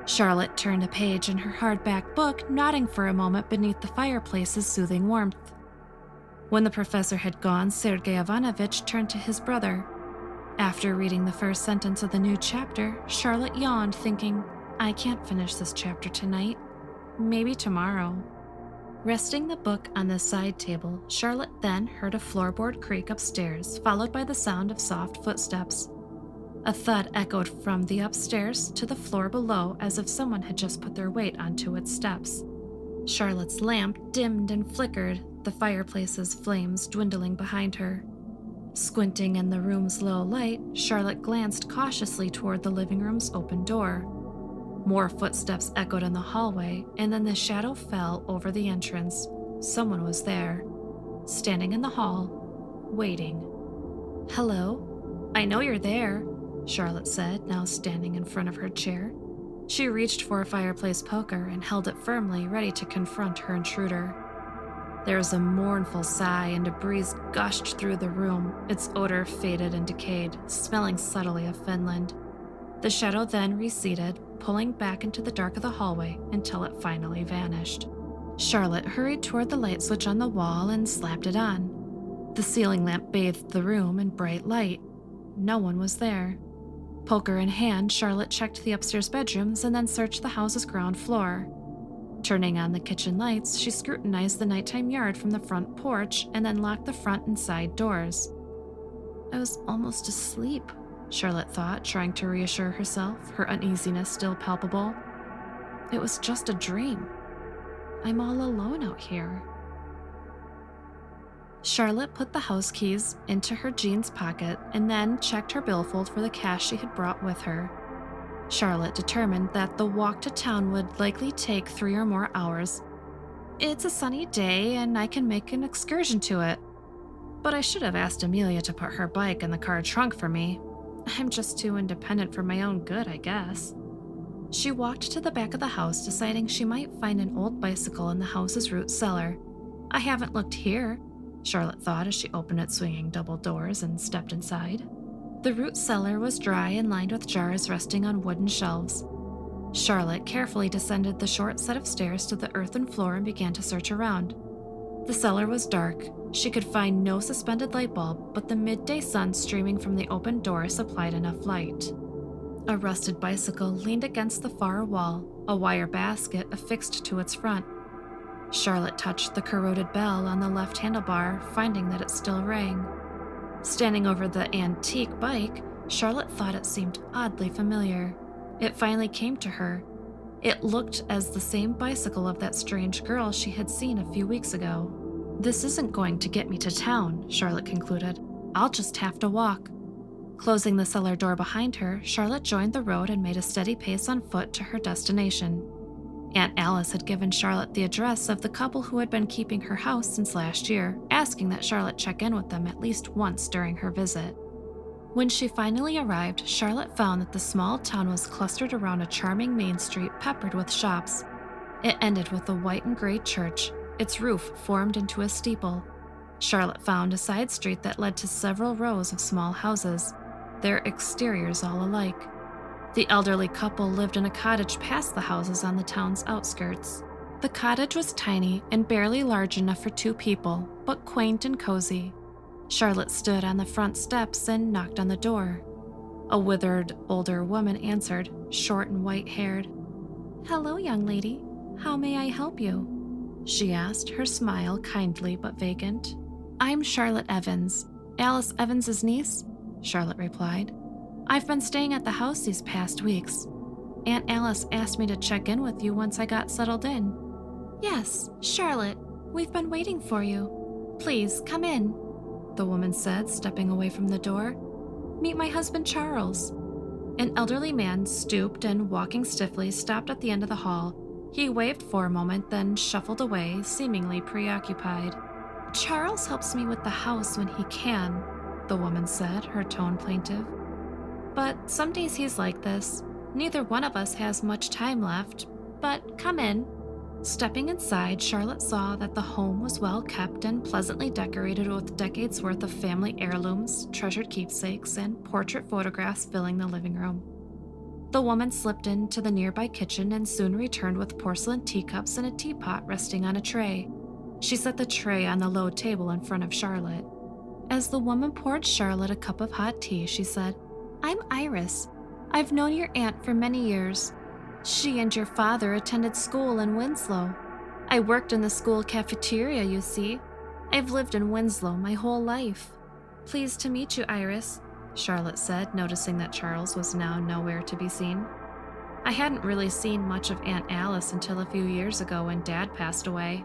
Charlotte turned a page in her hardback book, nodding for a moment beneath the fireplace's soothing warmth. When the professor had gone, Sergei Ivanovich turned to his brother. After reading the first sentence of the new chapter, Charlotte yawned, thinking, I can't finish this chapter tonight. Maybe tomorrow. Resting the book on the side table, Charlotte then heard a floorboard creak upstairs, followed by the sound of soft footsteps. A thud echoed from the upstairs to the floor below, as if someone had just put their weight onto its steps. Charlotte's lamp dimmed and flickered, the fireplace's flames dwindling behind her. Squinting in the room's low light, Charlotte glanced cautiously toward the living room's open door. More footsteps echoed in the hallway, and then the shadow fell over the entrance. Someone was there, standing in the hall, waiting. Hello? I know you're there, Charlotte said, now standing in front of her chair. She reached for a fireplace poker and held it firmly, ready to confront her intruder. There was a mournful sigh, and a breeze gushed through the room, its odor faded and decayed, smelling subtly of Finland. The shadow then receded, pulling back into the dark of the hallway until it finally vanished. Charlotte hurried toward the light switch on the wall and slapped it on. The ceiling lamp bathed the room in bright light. No one was there. Poker in hand, Charlotte checked the upstairs bedrooms and then searched the house's ground floor. Turning on the kitchen lights, she scrutinized the nighttime yard from the front porch and then locked the front and side doors. I was almost asleep, Charlotte thought, trying to reassure herself, her uneasiness still palpable. It was just a dream. I'm all alone out here. Charlotte put the house keys into her jeans pocket and then checked her billfold for the cash she had brought with her. Charlotte determined that the walk to town would likely take 3 or more hours. It's a sunny day and I can make an excursion to it. But I should have asked Amelia to put her bike in the car trunk for me. I'm just too independent for my own good, I guess. She walked to the back of the house, deciding she might find an old bicycle in the house's root cellar. I haven't looked here, Charlotte thought as she opened its swinging double doors and stepped inside. The root cellar was dry and lined with jars resting on wooden shelves. Charlotte carefully descended the short set of stairs to the earthen floor and began to search around. The cellar was dark. She could find no suspended light bulb, but the midday sun streaming from the open door supplied enough light. A rusted bicycle leaned against the far wall, a wire basket affixed to its front. Charlotte touched the corroded bell on the left handlebar, finding that it still rang. Standing over the antique bike, Charlotte thought it seemed oddly familiar. It finally came to her. It looked as the same bicycle of that strange girl she had seen a few weeks ago. This isn't going to get me to town, Charlotte concluded. I'll just have to walk. Closing the cellar door behind her, Charlotte joined the road and made a steady pace on foot to her destination. Aunt Alice had given Charlotte the address of the couple who had been keeping her house since last year, asking that Charlotte check in with them at least once during her visit. When she finally arrived, Charlotte found that the small town was clustered around a charming main street peppered with shops. It ended with a white and gray church, its roof formed into a steeple. Charlotte found a side street that led to several rows of small houses, their exteriors all alike. The elderly couple lived in a cottage past the houses on the town's outskirts. The cottage was tiny and barely large enough for 2 people, but quaint and cozy. Charlotte stood on the front steps and knocked on the door. A withered, older woman answered, short and white-haired. "Hello, young lady. How may I help you?" she asked, her smile kindly but vacant. "I'm Charlotte Evans, Alice Evans's niece," Charlotte replied. "I've been staying at the house these past weeks. Aunt Alice asked me to check in with you once I got settled in." "Yes, Charlotte, we've been waiting for you. Please, come in," the woman said, stepping away from the door. "Meet my husband, Charles." An elderly man, stooped and walking stiffly, stopped at the end of the hall. He waved for a moment, then shuffled away, seemingly preoccupied. "Charles helps me with the house when he can," the woman said, her tone plaintive. "But some days he's like this. Neither one of us has much time left, but come in." Stepping inside, Charlotte saw that the home was well kept and pleasantly decorated with decades' worth of family heirlooms, treasured keepsakes, and portrait photographs filling the living room. The woman slipped into the nearby kitchen and soon returned with porcelain teacups and a teapot resting on a tray. She set the tray on the low table in front of Charlotte. As the woman poured Charlotte a cup of hot tea, she said, "I'm Iris. I've known your aunt for many years. She and your father attended school in Winslow. I worked in the school cafeteria, you see. I've lived in Winslow my whole life." "Pleased to meet you, Iris," Charlotte said, noticing that Charles was now nowhere to be seen. "I hadn't really seen much of Aunt Alice until a few years ago when Dad passed away."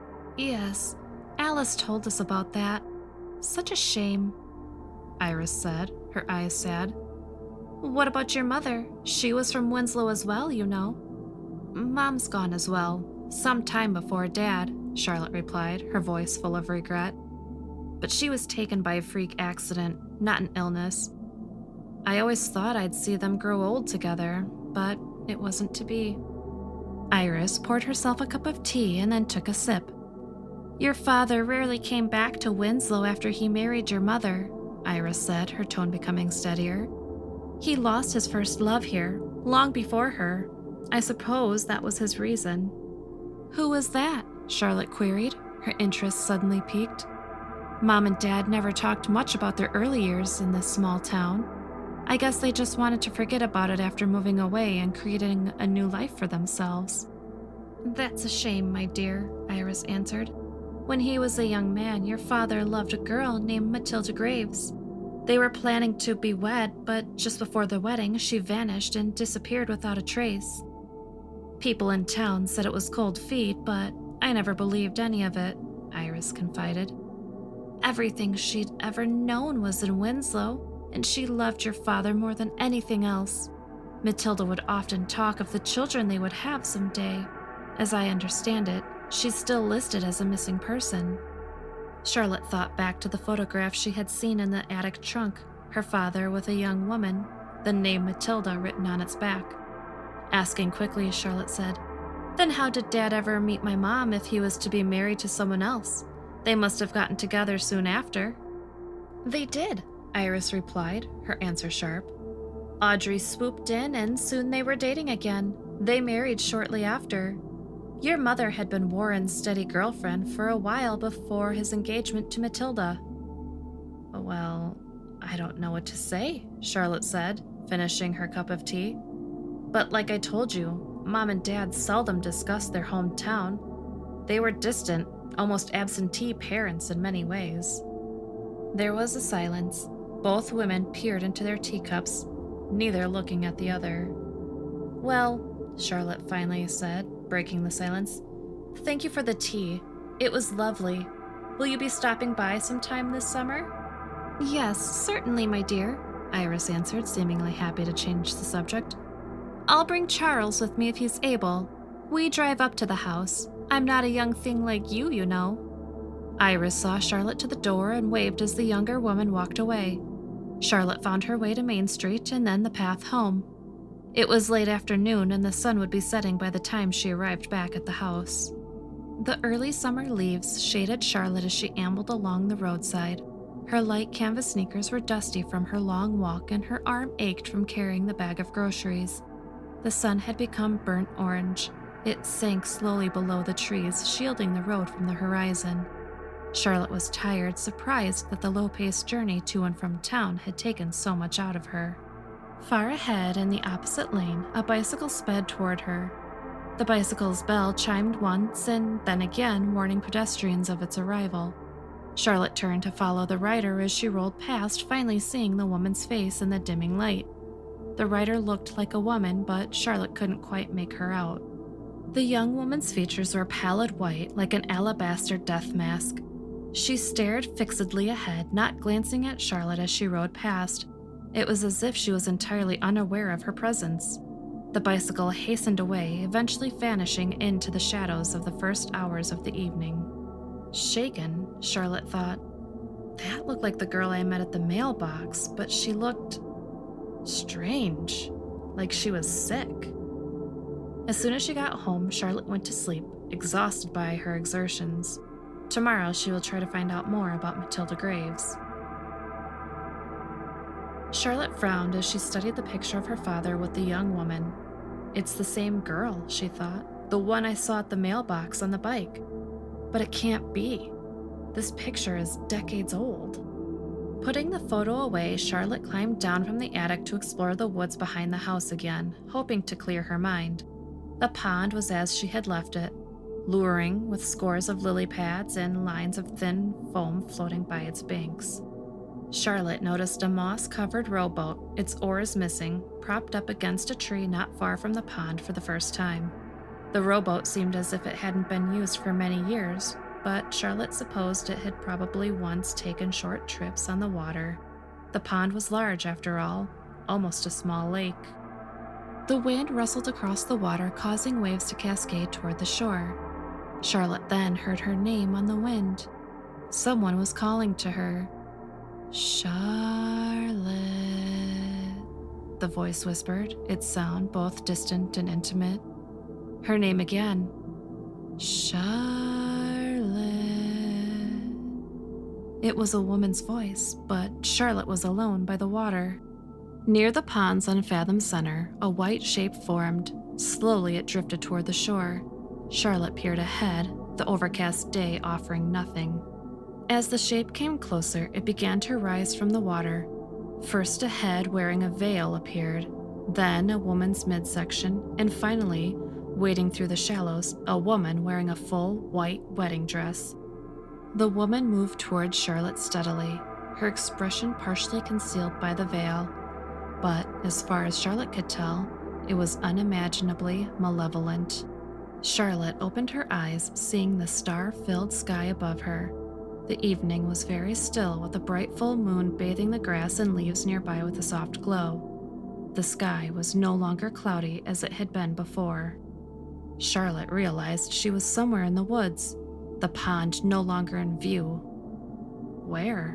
"Yes, Alice told us about that. Such a shame," Iris said, her eyes sad. "What about your mother? She was from Winslow as well, you know." "Mom's gone as well, some time before Dad," Charlotte replied, her voice full of regret. "But she was taken by a freak accident, not an illness. I always thought I'd see them grow old together, but it wasn't to be." Iris poured herself a cup of tea and then took a sip. "Your father rarely came back to Winslow after he married your mother," Iris said, her tone becoming steadier. "He lost his first love here, long before her. I suppose that was his reason." "Who was that?" Charlotte queried, her interest suddenly piqued. "Mom and Dad never talked much about their early years in this small town. I guess they just wanted to forget about it after moving away and creating a new life for themselves." "That's a shame, my dear," Iris answered. "When he was a young man, your father loved a girl named Matilda Graves. They were planning to be wed, but just before the wedding, she vanished and disappeared without a trace. People in town said it was cold feet, but I never believed any of it," Iris confided. "Everything she'd ever known was in Winslow, and she loved your father more than anything else. Matilda would often talk of the children they would have someday. As I understand it, she's still listed as a missing person." Charlotte thought back to the photograph she had seen in the attic trunk, her father with a young woman, the name Matilda written on its back. Asking quickly, Charlotte said, "Then how did Dad ever meet my mom if he was to be married to someone else? They must have gotten together soon after." "They did," Iris replied, her answer sharp. "Audrey swooped in and soon they were dating again. They married shortly after. Your mother had been Warren's steady girlfriend for a while before his engagement to Matilda." "Well, I don't know what to say," Charlotte said, finishing her cup of tea. "But like I told you, Mom and Dad seldom discussed their hometown. They were distant, almost absentee parents in many ways." There was a silence. Both women peered into their teacups, neither looking at the other. "Well," Charlotte finally said, breaking the silence, "thank you for the tea. It was lovely. Will you be stopping by sometime this summer?" "Yes, certainly, my dear," Iris answered, seemingly happy to change the subject. "I'll bring Charles with me if he's able. We drive up to the house. I'm not a young thing like you, you know." Iris saw Charlotte to the door and waved as the younger woman walked away. Charlotte found her way to Main Street and then the path home. It was late afternoon and the sun would be setting by the time she arrived back at the house. The early summer leaves shaded Charlotte as she ambled along the roadside. Her light canvas sneakers were dusty from her long walk and her arm ached from carrying the bag of groceries. The sun had become burnt orange. It sank slowly below the trees, shielding the road from the horizon. Charlotte was tired, surprised that the low-paced journey to and from town had taken so much out of her. Far ahead, in the opposite lane, a bicycle sped toward her. The bicycle's bell chimed once and then again, warning pedestrians of its arrival. Charlotte turned to follow the rider as she rolled past, finally seeing the woman's face in the dimming light. The rider looked like a woman, but Charlotte couldn't quite make her out. The young woman's features were pallid white, like an alabaster death mask. She stared fixedly ahead, not glancing at Charlotte as she rode past. It was as if she was entirely unaware of her presence. The bicycle hastened away, eventually vanishing into the shadows of the first hours of the evening. Shaken, Charlotte thought, "That looked like the girl I met at the mailbox, but she looked strange, like she was sick." As soon as she got home, Charlotte went to sleep, exhausted by her exertions. Tomorrow she will try to find out more about Matilda Graves. Charlotte frowned as she studied the picture of her father with the young woman. It's the same girl, she thought, the one I saw at the mailbox on the bike. But it can't be. This picture is decades old. Putting the photo away, Charlotte climbed down from the attic to explore the woods behind the house again, hoping to clear her mind. The pond was as she had left it, luring with scores of lily pads and lines of thin foam floating by its banks. Charlotte noticed a moss-covered rowboat, its oars missing, propped up against a tree not far from the pond for the first time. The rowboat seemed as if it hadn't been used for many years, but Charlotte supposed it had probably once taken short trips on the water. The pond was large, after all, almost a small lake. The wind rustled across the water, causing waves to cascade toward the shore. Charlotte then heard her name on the wind. Someone was calling to her. "Charlotte," the voice whispered, its sound both distant and intimate. Her name again. Charlotte. It was a woman's voice, but Charlotte was alone by the water. Near the pond's unfathomed center, a white shape formed. Slowly it drifted toward the shore. Charlotte peered ahead, the overcast day offering nothing. As the shape came closer, it began to rise from the water. First a head wearing a veil appeared, then a woman's midsection, and finally, wading through the shallows, a woman wearing a full white wedding dress. The woman moved toward Charlotte steadily, her expression partially concealed by the veil. But as far as Charlotte could tell, it was unimaginably malevolent. Charlotte opened her eyes, seeing the star-filled sky above her. The evening was very still, with a bright full moon bathing the grass and leaves nearby with a soft glow. The sky was no longer cloudy as it had been before. Charlotte realized she was somewhere in the woods, the pond no longer in view. Where?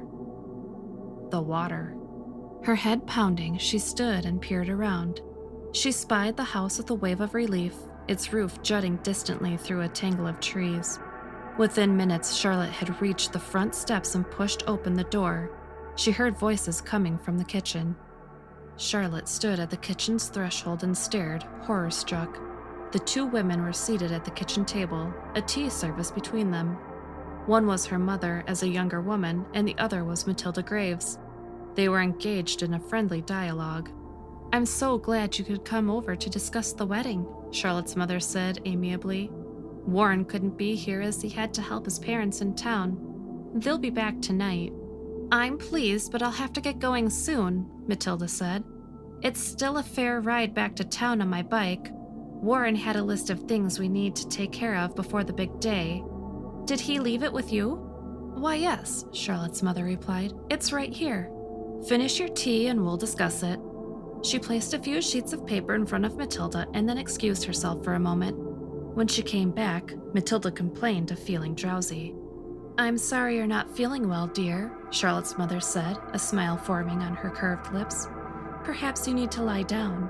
The water. Her head pounding, she stood and peered around. She spied the house with a wave of relief, its roof jutting distantly through a tangle of trees. Within minutes, Charlotte had reached the front steps and pushed open the door. She heard voices coming from the kitchen. Charlotte stood at the kitchen's threshold and stared, horror-struck. The two women were seated at the kitchen table, a tea service between them. One was her mother as a younger woman, and the other was Matilda Graves. They were engaged in a friendly dialogue. "I'm so glad you could come over to discuss the wedding," Charlotte's mother said amiably. "Warren couldn't be here as he had to help his parents in town. They'll be back tonight." "I'm pleased, but I'll have to get going soon," Matilda said. "It's still a fair ride back to town on my bike. Warren had a list of things we need to take care of before the big day." "Did he leave it with you?" "Why, yes," Charlotte's mother replied. "It's right here. Finish your tea and we'll discuss it." She placed a few sheets of paper in front of Matilda and then excused herself for a moment. When she came back, Matilda complained of feeling drowsy. "I'm sorry you're not feeling well, dear," Charlotte's mother said, a smile forming on her curved lips. "Perhaps you need to lie down."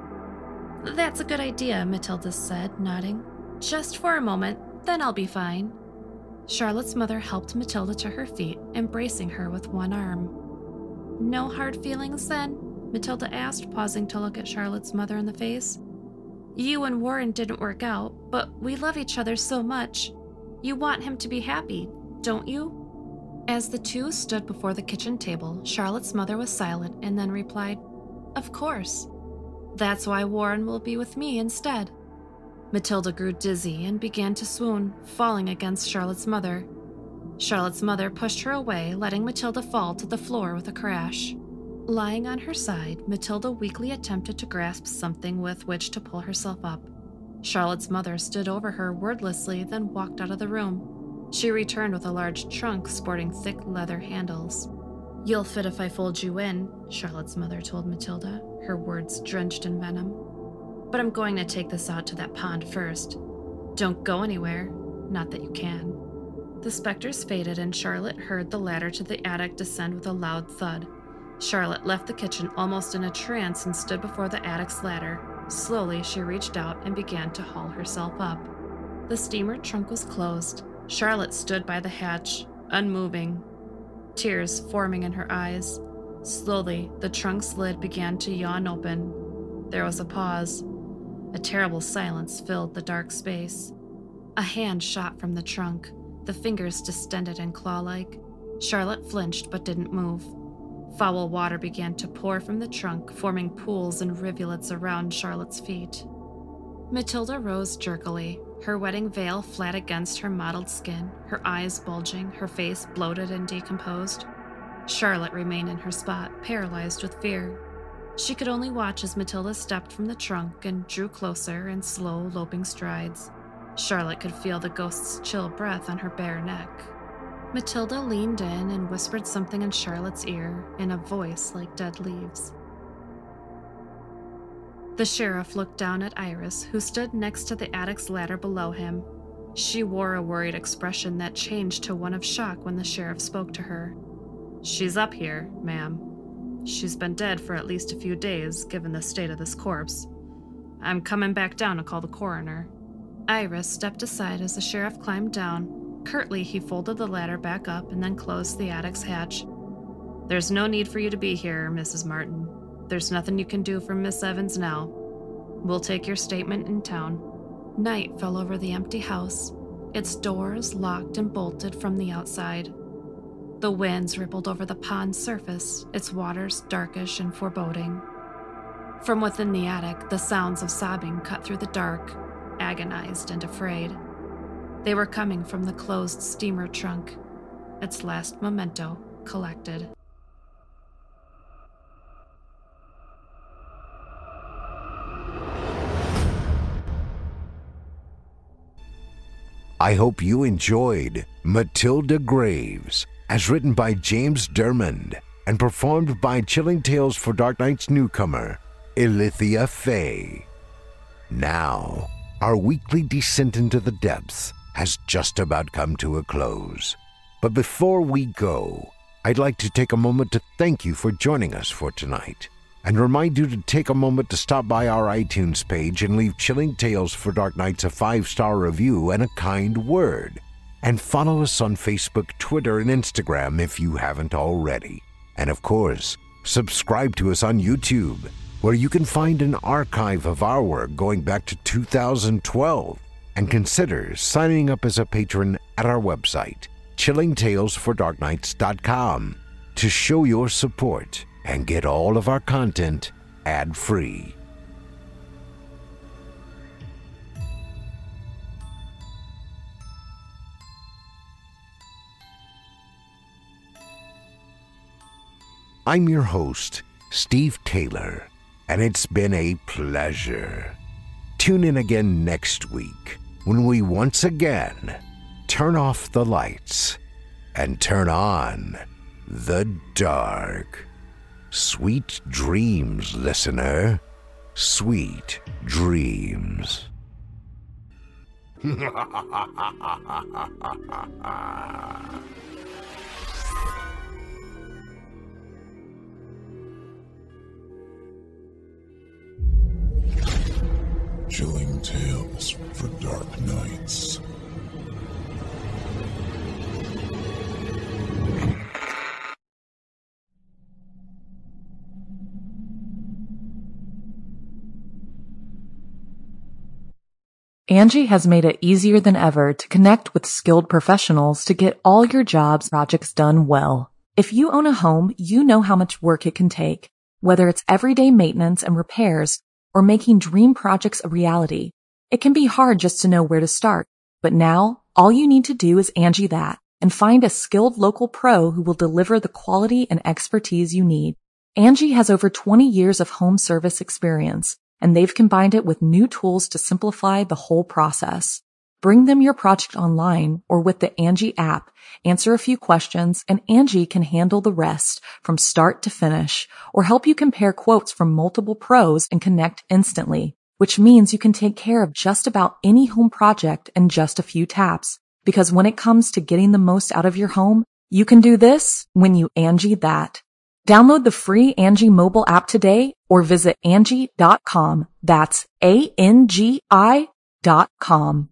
"That's a good idea," Matilda said, nodding. "Just for a moment, then I'll be fine." Charlotte's mother helped Matilda to her feet, embracing her with one arm. "No hard feelings, then?" Matilda asked, pausing to look at Charlotte's mother in the face. "You and Warren didn't work out, but we love each other so much. You want him to be happy, don't you?" As the two stood before the kitchen table, Charlotte's mother was silent and then replied, "Of course. That's why Warren will be with me instead." Matilda grew dizzy and began to swoon, falling against Charlotte's mother. Charlotte's mother pushed her away, letting Matilda fall to the floor with a crash. Lying on her side, Matilda weakly attempted to grasp something with which to pull herself up. Charlotte's mother stood over her wordlessly, then walked out of the room. She returned with a large trunk sporting thick leather handles. "You'll fit if I fold you in," Charlotte's mother told Matilda, her words drenched in venom. "But I'm going to take this out to that pond first. Don't go anywhere, not that you can." The specters faded and Charlotte heard the ladder to the attic descend with a loud thud. Charlotte left the kitchen almost in a trance and stood before the attic's ladder. Slowly, she reached out and began to haul herself up. The steamer trunk was closed. Charlotte stood by the hatch, unmoving, tears forming in her eyes. Slowly, the trunk's lid began to yawn open. There was a pause. A terrible silence filled the dark space. A hand shot from the trunk, the fingers distended and claw-like. Charlotte flinched but didn't move. Foul water began to pour from the trunk, forming pools and rivulets around Charlotte's feet. Matilda rose jerkily, her wedding veil flat against her mottled skin, her eyes bulging, her face bloated and decomposed. Charlotte remained in her spot, paralyzed with fear. She could only watch as Matilda stepped from the trunk and drew closer in slow, loping strides. Charlotte could feel the ghost's chill breath on her bare neck. Matilda leaned in and whispered something in Charlotte's ear in a voice like dead leaves. The sheriff looked down at Iris, who stood next to the attic's ladder below him. She wore a worried expression that changed to one of shock when the sheriff spoke to her. "She's up here, ma'am. She's been dead for at least a few days, given the state of this corpse. I'm coming back down to call the coroner." Iris stepped aside as the sheriff climbed down. Curtly, he folded the ladder back up and then closed the attic's hatch. "There's no need for you to be here, Mrs. Martin. There's nothing you can do for Miss Evans now. We'll take your statement in town." Night fell over the empty house, its doors locked and bolted from the outside. The winds rippled over the pond's surface, its waters darkish and foreboding. From within the attic, the sounds of sobbing cut through the dark, agonized and afraid. They were coming from the closed steamer trunk, its last memento collected. I hope you enjoyed Matilda Graves, as written by James Dermond and performed by Chilling Tales for Dark Nights newcomer, Ilithia Faye. Now, our weekly descent into the depths has just about come to a close. But before we go, I'd like to take a moment to thank you for joining us for tonight, and remind you to take a moment to stop by our iTunes page and leave Chilling Tales for Dark Nights a 5-star review and a kind word. And follow us on Facebook, Twitter, and Instagram if you haven't already. And of course, subscribe to us on YouTube, where you can find an archive of our work going back to 2012. And consider signing up as a patron at our website, chillingtalesfordarknights.com, to show your support and get all of our content ad-free. I'm your host, Steve Taylor, and it's been a pleasure. Tune in again next week when we once again turn off the lights and turn on the dark. Sweet dreams, listener. Sweet dreams. Chilling Tales for Dark Nights. Angie has made it easier than ever to connect with skilled professionals to get all your jobs projects done well. If you own a home, you know how much work it can take, whether it's everyday maintenance and repairs or making dream projects a reality. It can be hard just to know where to start, but now all you need to do is Angie that and find a skilled local pro who will deliver the quality and expertise you need. Angie has over 20 years of home service experience, and they've combined it with new tools to simplify the whole process. Bring them your project online or with the Angie app, answer a few questions, and Angie can handle the rest from start to finish, or help you compare quotes from multiple pros and connect instantly, which means you can take care of just about any home project in just a few taps. Because when it comes to getting the most out of your home, you can do this when you Angie that. Download the free Angie mobile app today or visit Angie.com. That's ANGI.com.